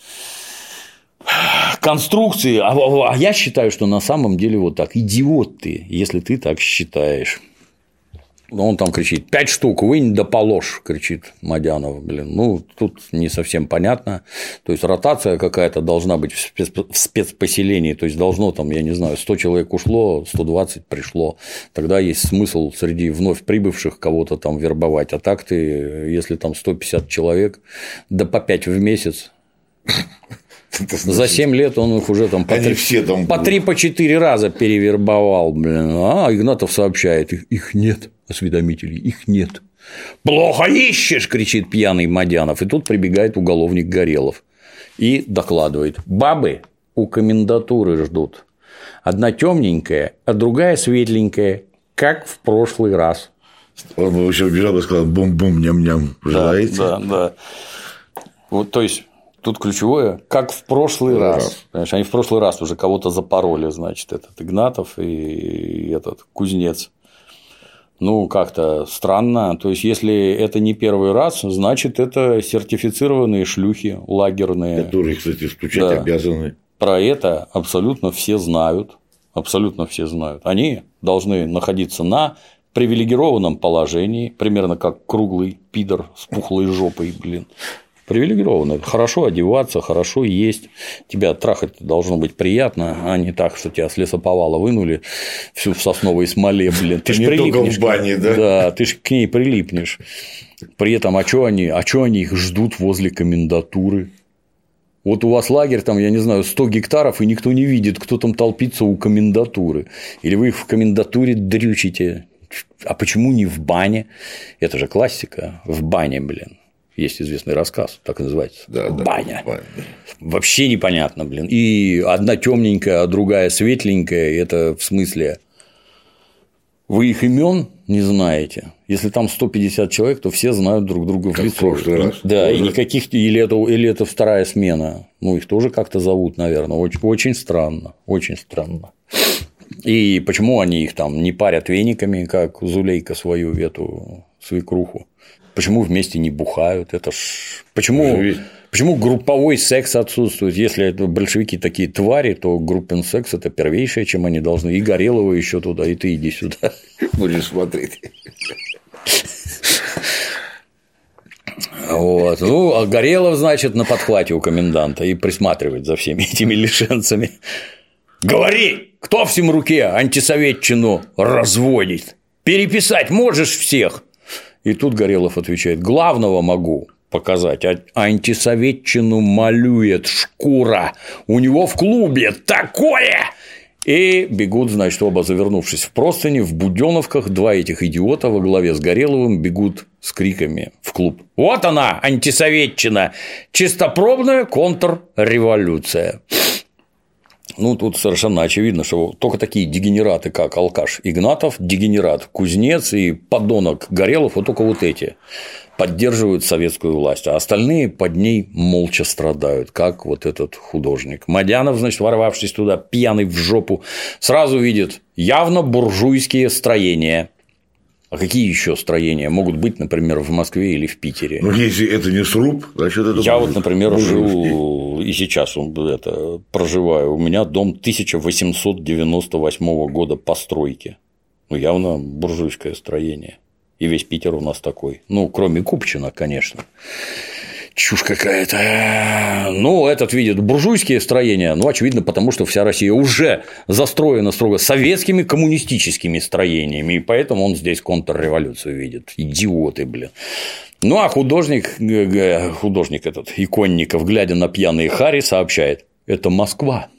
конструкции. А я считаю, что на самом деле вот так. Идиот ты, если ты так считаешь. Он там кричит: 5 штук, вынь да положь, кричит Мадянов. Блин, ну, тут не совсем понятно. То есть ротация какая-то должна быть в спецпоселении. То есть должно там, я не знаю, 100 человек ушло, 120 пришло. Тогда есть смысл среди вновь прибывших кого-то там вербовать. А так ты, если там 150 человек, да по 5 в месяц. За 7 лет он их уже там по 3-4 раза перевербовал. Блин. А Игнатов сообщает: их нет, осведомителей, их нет. Плохо ищешь, кричит пьяный Мадянов. И тут прибегает уголовник Горелов и докладывает: бабы у комендатуры ждут. Одна темненькая, а другая светленькая, как в прошлый раз. Он бы еще убежал и сказал: бум-бум, ням-ням. Желаете? Да. Вот, то есть. Тут ключевое, как в прошлый раз. Понимаешь, они в прошлый раз уже кого-то запороли, значит, этот Игнатов и этот Кузнец. Ну, как-то странно. То есть, если это не первый раз, значит, это сертифицированные шлюхи лагерные. Которые, кстати, стучать обязаны. Про это абсолютно все знают. Абсолютно все знают. Они должны находиться на привилегированном положении, примерно как круглый пидор с пухлой жопой, блин. Привилегированно. Хорошо одеваться, хорошо есть. Тебя трахать должно быть приятно, а не так, что тебя с лесоповала вынули всю в сосновой смоле, блин. Ты ж прилипнешь. Только в бане, да? Да, ты ж к ней прилипнешь. При этом, а что они их ждут возле комендатуры? Вот у вас лагерь, там, я не знаю, 100 гектаров, и никто не видит, кто там толпится у комендатуры. Или вы их в комендатуре дрючите. А почему не в бане? Это же классика. В бане, блин. Есть известный рассказ, так и называется. Да, баня. Да, вообще непонятно, блин. И одна темненькая, а другая светленькая. Это в смысле, вы их имен не знаете. Если там 150 человек, то все знают друг друга в лицо. В прошлый раз. Да, и никаких. Или это вторая смена. Ну, их тоже как-то зовут, наверное. Очень странно. Очень странно. И почему они их там не парят вениками, как Зулейка свою эту свекруху? Почему вместе не бухают? Это ж... Почему групповой секс отсутствует? Если это большевики такие твари, то группен секс – это первейшее, чем они должны. И Горелова еще туда, и ты иди сюда. Будешь смотреть. Вот. Ну, а Горелов, значит, на подхвате у коменданта и присматривает за всеми этими лишенцами. Говори, кто в сем руке антисоветчину разводит? Переписать можешь всех? И тут Горелов отвечает: главного могу показать, а антисоветчину малюет шкура. У него в клубе такое. И бегут, значит, оба завернувшись в простыни, в будёновках, два этих идиота во главе с Гореловым бегут с криками в клуб. Вот она, антисоветчина, чистопробная контрреволюция. Ну, тут совершенно очевидно, что только такие дегенераты, как алкаш Игнатов, дегенерат Кузнец и подонок Горелов, вот только вот эти поддерживают советскую власть, а остальные под ней молча страдают, как вот этот художник. Мадянов, значит, ворвавшись туда, пьяный в жопу, сразу видит явно буржуйские строения. А какие еще строения могут быть, например, в Москве или в Питере? Ну, если это не сруб, значит, это я вот, например, жил и сейчас проживаю. У меня дом 1898 года постройки. Ну, явно буржуйское строение. И весь Питер у нас такой. Ну, кроме Купчино, конечно. Чушь какая-то. Ну, этот видит буржуйские строения, ну, очевидно, потому что вся Россия уже застроена строго советскими коммунистическими строениями, и поэтому он здесь контрреволюцию видит. Идиоты, блин. Ну, а художник этот, Иконников, глядя на пьяные хари, сообщает: это Москва.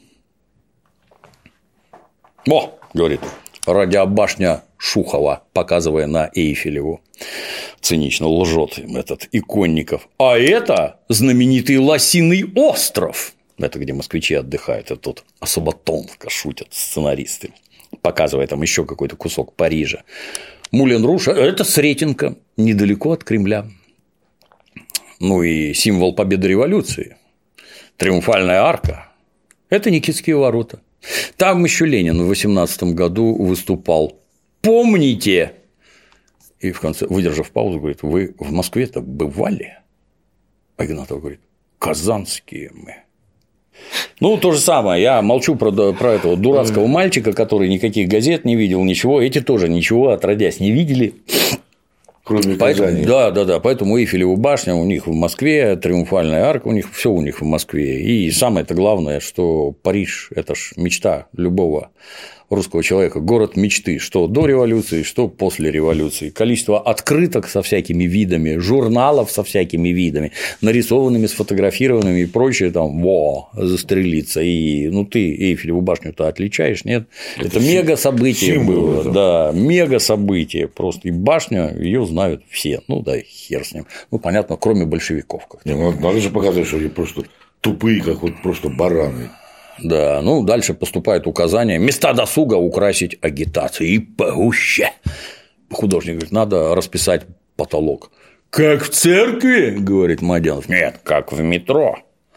О, говорит, радиобашня Шухова, показывая на Эйфелеву. Цинично лжет им этот Иконников. А это знаменитый Лосиный остров. Это где москвичи отдыхают. Это тут особо тонко шутят сценаристы, показывая там еще какой-то кусок Парижа. Мулен Руж – это Сретенка, недалеко от Кремля. Ну и символ победы революции. Триумфальная арка – это Никитские ворота. Там еще Ленин в 18 году выступал. Помните? И в конце, выдержав паузу, говорит: вы в Москве-то бывали? А Игнатов говорит: казанские мы. Ну, то же самое. Я молчу про этого дурацкого мальчика, который никаких газет не видел, ничего. Эти тоже ничего отродясь не видели. Кроме Казани. Да. Поэтому Эйфелева башня у них в Москве, Триумфальная арка у них, все у них в Москве. И самое-то главное, что Париж – это ж мечта любого русского человека, город мечты, что до революции, что после революции. Количество открыток со всякими видами, журналов со всякими видами, нарисованными, сфотографированными и прочее, там, застрелиться. И, ну, ты Эйфелеву башню-то отличаешь, нет? Это мега событие было, да, мега событие просто. И башня, ее знают все, ну, да, хер с ним. Ну, понятно, кроме большевиков. Надо же показать, что они просто тупые, как вот просто бараны. Да, ну, дальше поступает указание: места досуга украсить агитацией и погуще. Художник говорит: надо расписать потолок. Как в церкви, говорит Мадянов. Нет, как в метро.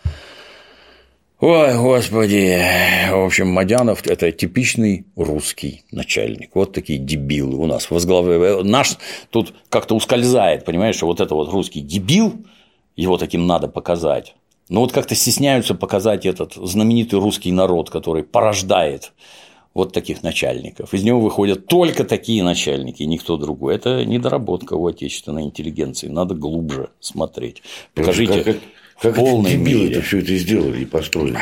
Ой, господи. В общем, Мадянов – это типичный русский начальник. Вот такие дебилы у нас возглавляют. Наш тут как-то ускользает, понимаешь, что вот это вот русский дебил, его таким надо показать. Но вот как-то стесняются показать этот знаменитый русский народ, который порождает вот таких начальников. Из него выходят только такие начальники, никто другой. Это недоработка у отечественной интеллигенции. Надо глубже смотреть. Покажите как в полной дебилы мере. это все это сделали и построили.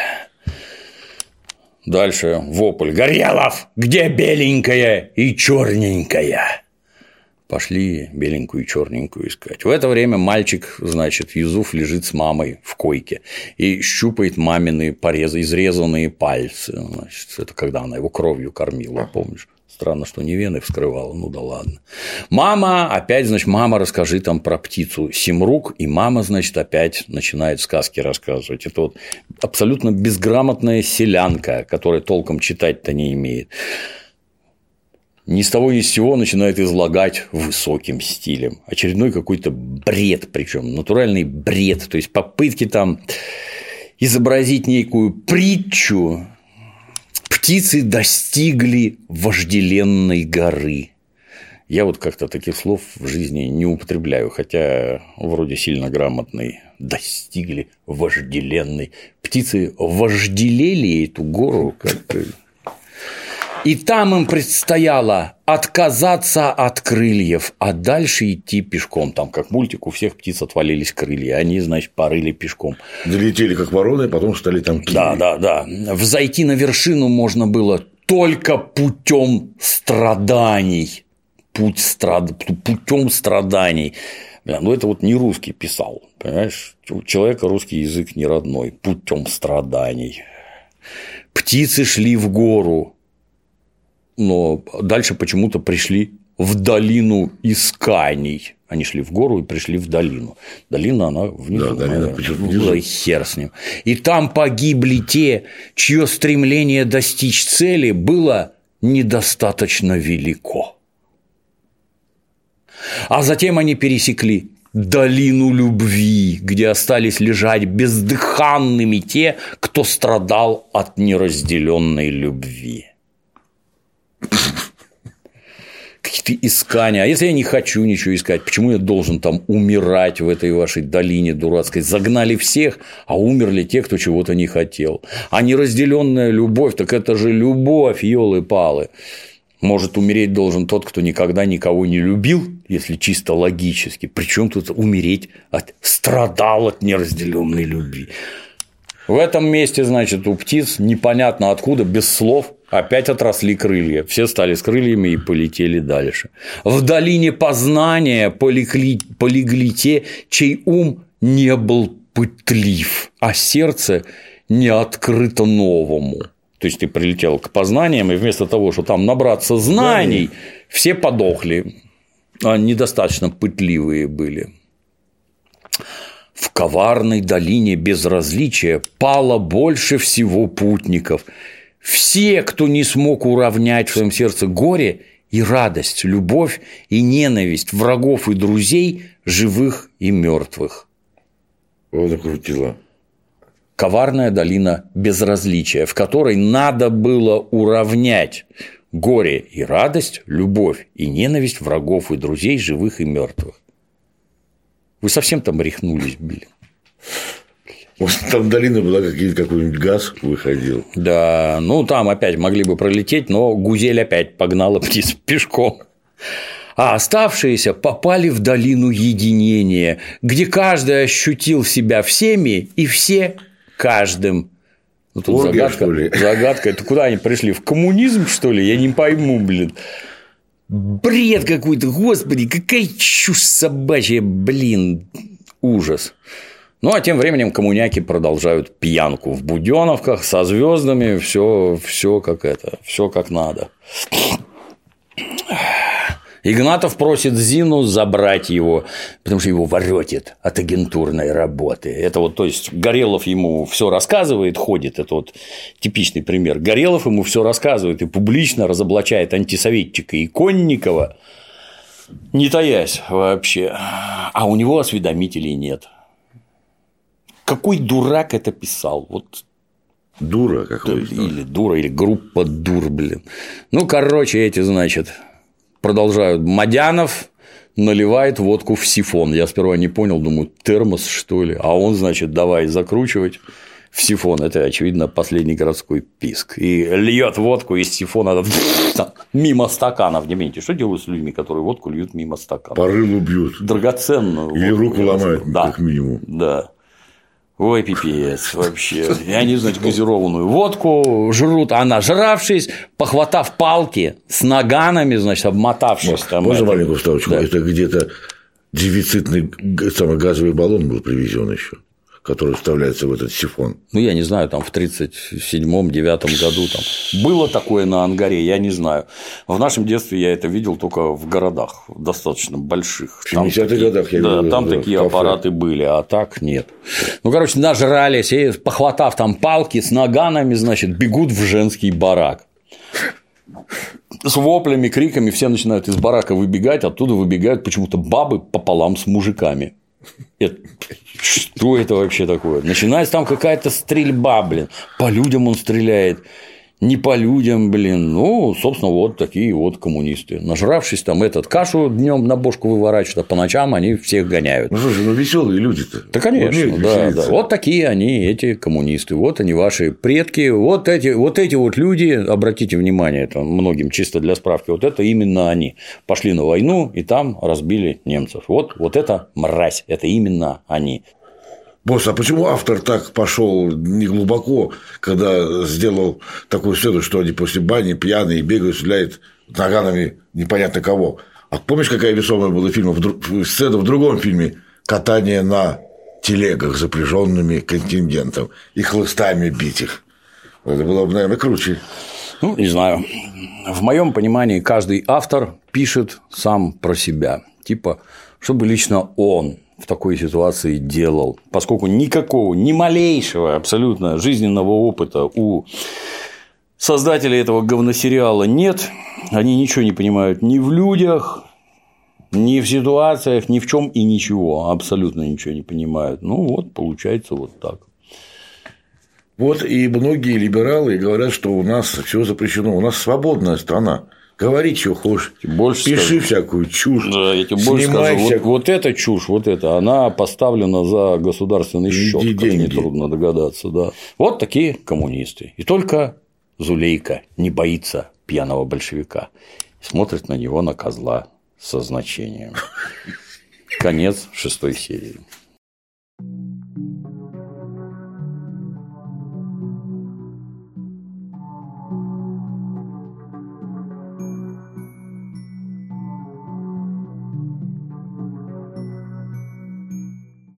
Дальше вопль: Горелов, где беленькая и черненькая? Пошли беленькую и черненькую искать. В это время мальчик, значит, Юзуф лежит с мамой в койке и щупает мамины порезы, изрезанные пальцы. Значит, это когда она его кровью кормила, помнишь? Странно, что не вены вскрывала, ну да ладно. Мама, опять, значит, мама, расскажи там про птицу Симрук, и мама, значит, опять начинает сказки рассказывать. Это вот абсолютно безграмотная селянка, которая толком читать-то не имеет. Ни с того ни с сего начинает излагать высоким стилем. Очередной какой-то бред, причем натуральный бред. То есть попытки там изобразить некую притчу. Птицы достигли вожделенной горы. Я вот как-то таких слов в жизни не употребляю, хотя вроде сильно грамотный. Достигли вожделенной. Птицы вожделели эту гору как-то. И там им предстояло отказаться от крыльев, а дальше идти пешком. Там, как мультик, у всех птиц отвалились крылья. Они, значит, порыли пешком. Долетели как вороны, а потом стали там киви. Да. Взойти на вершину можно было только путем страданий. Путем страданий. Ну, это вот не русский писал. Понимаешь, у человека русский язык не родной. Путем страданий. Птицы шли в гору, но дальше почему-то пришли в долину исканий. Они шли в гору и пришли в долину. Долина, она внизу. Да, долина, хер с ним. И там погибли те, чье стремление достичь цели было недостаточно велико. А затем они пересекли долину любви, где остались лежать бездыханными те, кто страдал от неразделенной любви. Какие-то искания. А если я не хочу ничего искать, почему я должен там умирать в этой вашей долине дурацкой? Загнали всех, а умерли те, кто чего-то не хотел. А неразделенная любовь, так это же любовь, ёлы-палы. Может, умереть должен тот, кто никогда никого не любил, если чисто логически. Причем тут умереть страдал от неразделенной любви. В этом месте, значит, у птиц непонятно откуда, без слов, опять отросли крылья. Все стали с крыльями и полетели дальше. В долине познания полегли те, чей ум не был пытлив, а сердце не открыто новому. То есть ты прилетел к познаниям, и вместо того, что там набраться знаний, все подохли, а недостаточно пытливые были. В коварной долине безразличия пало больше всего путников. Все, кто не смог уравнять в своем сердце горе и радость, любовь и ненависть врагов и друзей, живых и мертвых. Вот накрутила. Коварная долина безразличия, в которой надо было уравнять горе и радость, любовь и ненависть врагов и друзей, живых и мертвых. Вы совсем там рехнулись, блин. Может, там долина была, какой-нибудь газ выходил. Да, ну там опять могли бы пролететь, но Гузель опять погнала птиц пешком. А оставшиеся попали в долину единения, где каждый ощутил себя всеми и все каждым. Ну, тут Оргия, загадка, что ли? Загадка. Это куда они пришли? В коммунизм, что ли? Я не пойму, блин. Бред какой-то, господи, какая чушь собачья, блин, ужас. Ну, а тем временем коммуняки продолжают пьянку в Будённовках со звездами, все как надо. Игнатов просит Зину забрать его, потому что его воротит от агентурной работы. Это вот, то есть, Горелов ему все рассказывает, ходит, это вот типичный пример. Горелов ему все рассказывает и публично разоблачает антисоветчика Иконникова, не таясь вообще, а у него осведомителей нет. Какой дурак это писал? Вот. Дура какой-то. Или дура, или группа дур, блин. Ну, короче, эти, значит, продолжают. Мадянов наливает водку в сифон. Я сперва не понял, думаю, термос, что ли. А он, значит, давай закручивать в сифон. Это, очевидно, последний городской писк. И льет водку из сифона мимо стаканов. Не понимаете, что делают с людьми, которые водку льют мимо стаканов? По рылу бьют. Драгоценную. Или руку ломают, да. Как минимум. Да. Ой, пипец, вообще. И они, значит, газированную водку жрут, а нажравшись, похватав палки с наганами, значит, обмотавшись там. Можно маленькую вставочку? Да. Это где-то дефицитный газовый баллон был привезен еще, который вставляется в этот сифон. Ну, я не знаю, там в 1937-1939 году там было такое на ангаре, я не знаю. В нашем детстве я это видел только в городах достаточно больших. В 70-х годах я видел. Да, там такие аппараты были, а так нет. Ну, короче, нажрались, и, похватав там палки с наганами, значит, бегут в женский барак. С воплями, криками все начинают из барака выбегать, оттуда выбегают почему-то бабы пополам с мужиками. Что это вообще такое? Начинается там какая-то стрельба, блин. По людям он стреляет, не по людям, блин. Ну, собственно, вот такие вот коммунисты. Нажравшись там кашу днем на бошку выворачивают, а по ночам они всех гоняют. Ну, слушай, веселые люди-то. Да, конечно, да. Вот такие они, эти коммунисты. Вот они, ваши предки. Вот эти вот люди, обратите внимание, это многим чисто для справки, вот это именно они. Пошли на войну и там разбили немцев. Вот это мразь, это именно они. Босс, а почему автор так пошел неглубоко, когда сделал такую сцену, что они после бани пьяные бегают, стреляют наганами непонятно кого? А помнишь, какая весомая была сцена в другом фильме «Катание на телегах, запряженными контингентом, и хлыстами бить их»? Это было бы, наверное, круче. Ну, не знаю. В моем понимании каждый автор пишет сам про себя. Типа, чтобы лично он в такой ситуации делал. Поскольку никакого, ни малейшего абсолютно жизненного опыта у создателей этого говносериала нет. Они ничего не понимают ни в людях, ни в ситуациях, ни в чем и ничего. Абсолютно ничего не понимают. Ну, вот, получается вот так. Вот и многие либералы говорят, что у нас все запрещено. У нас свободная страна. Говори, что хочешь. Пиши всякую чушь. Да, я тебе больше скажу. Вот эта чушь, вот эта, она поставлена за государственный счет, как нетрудно догадаться. Да. Вот такие коммунисты. И только Зулейка не боится пьяного большевика. Смотрит на него, на козла, со значением. Конец 6 серии.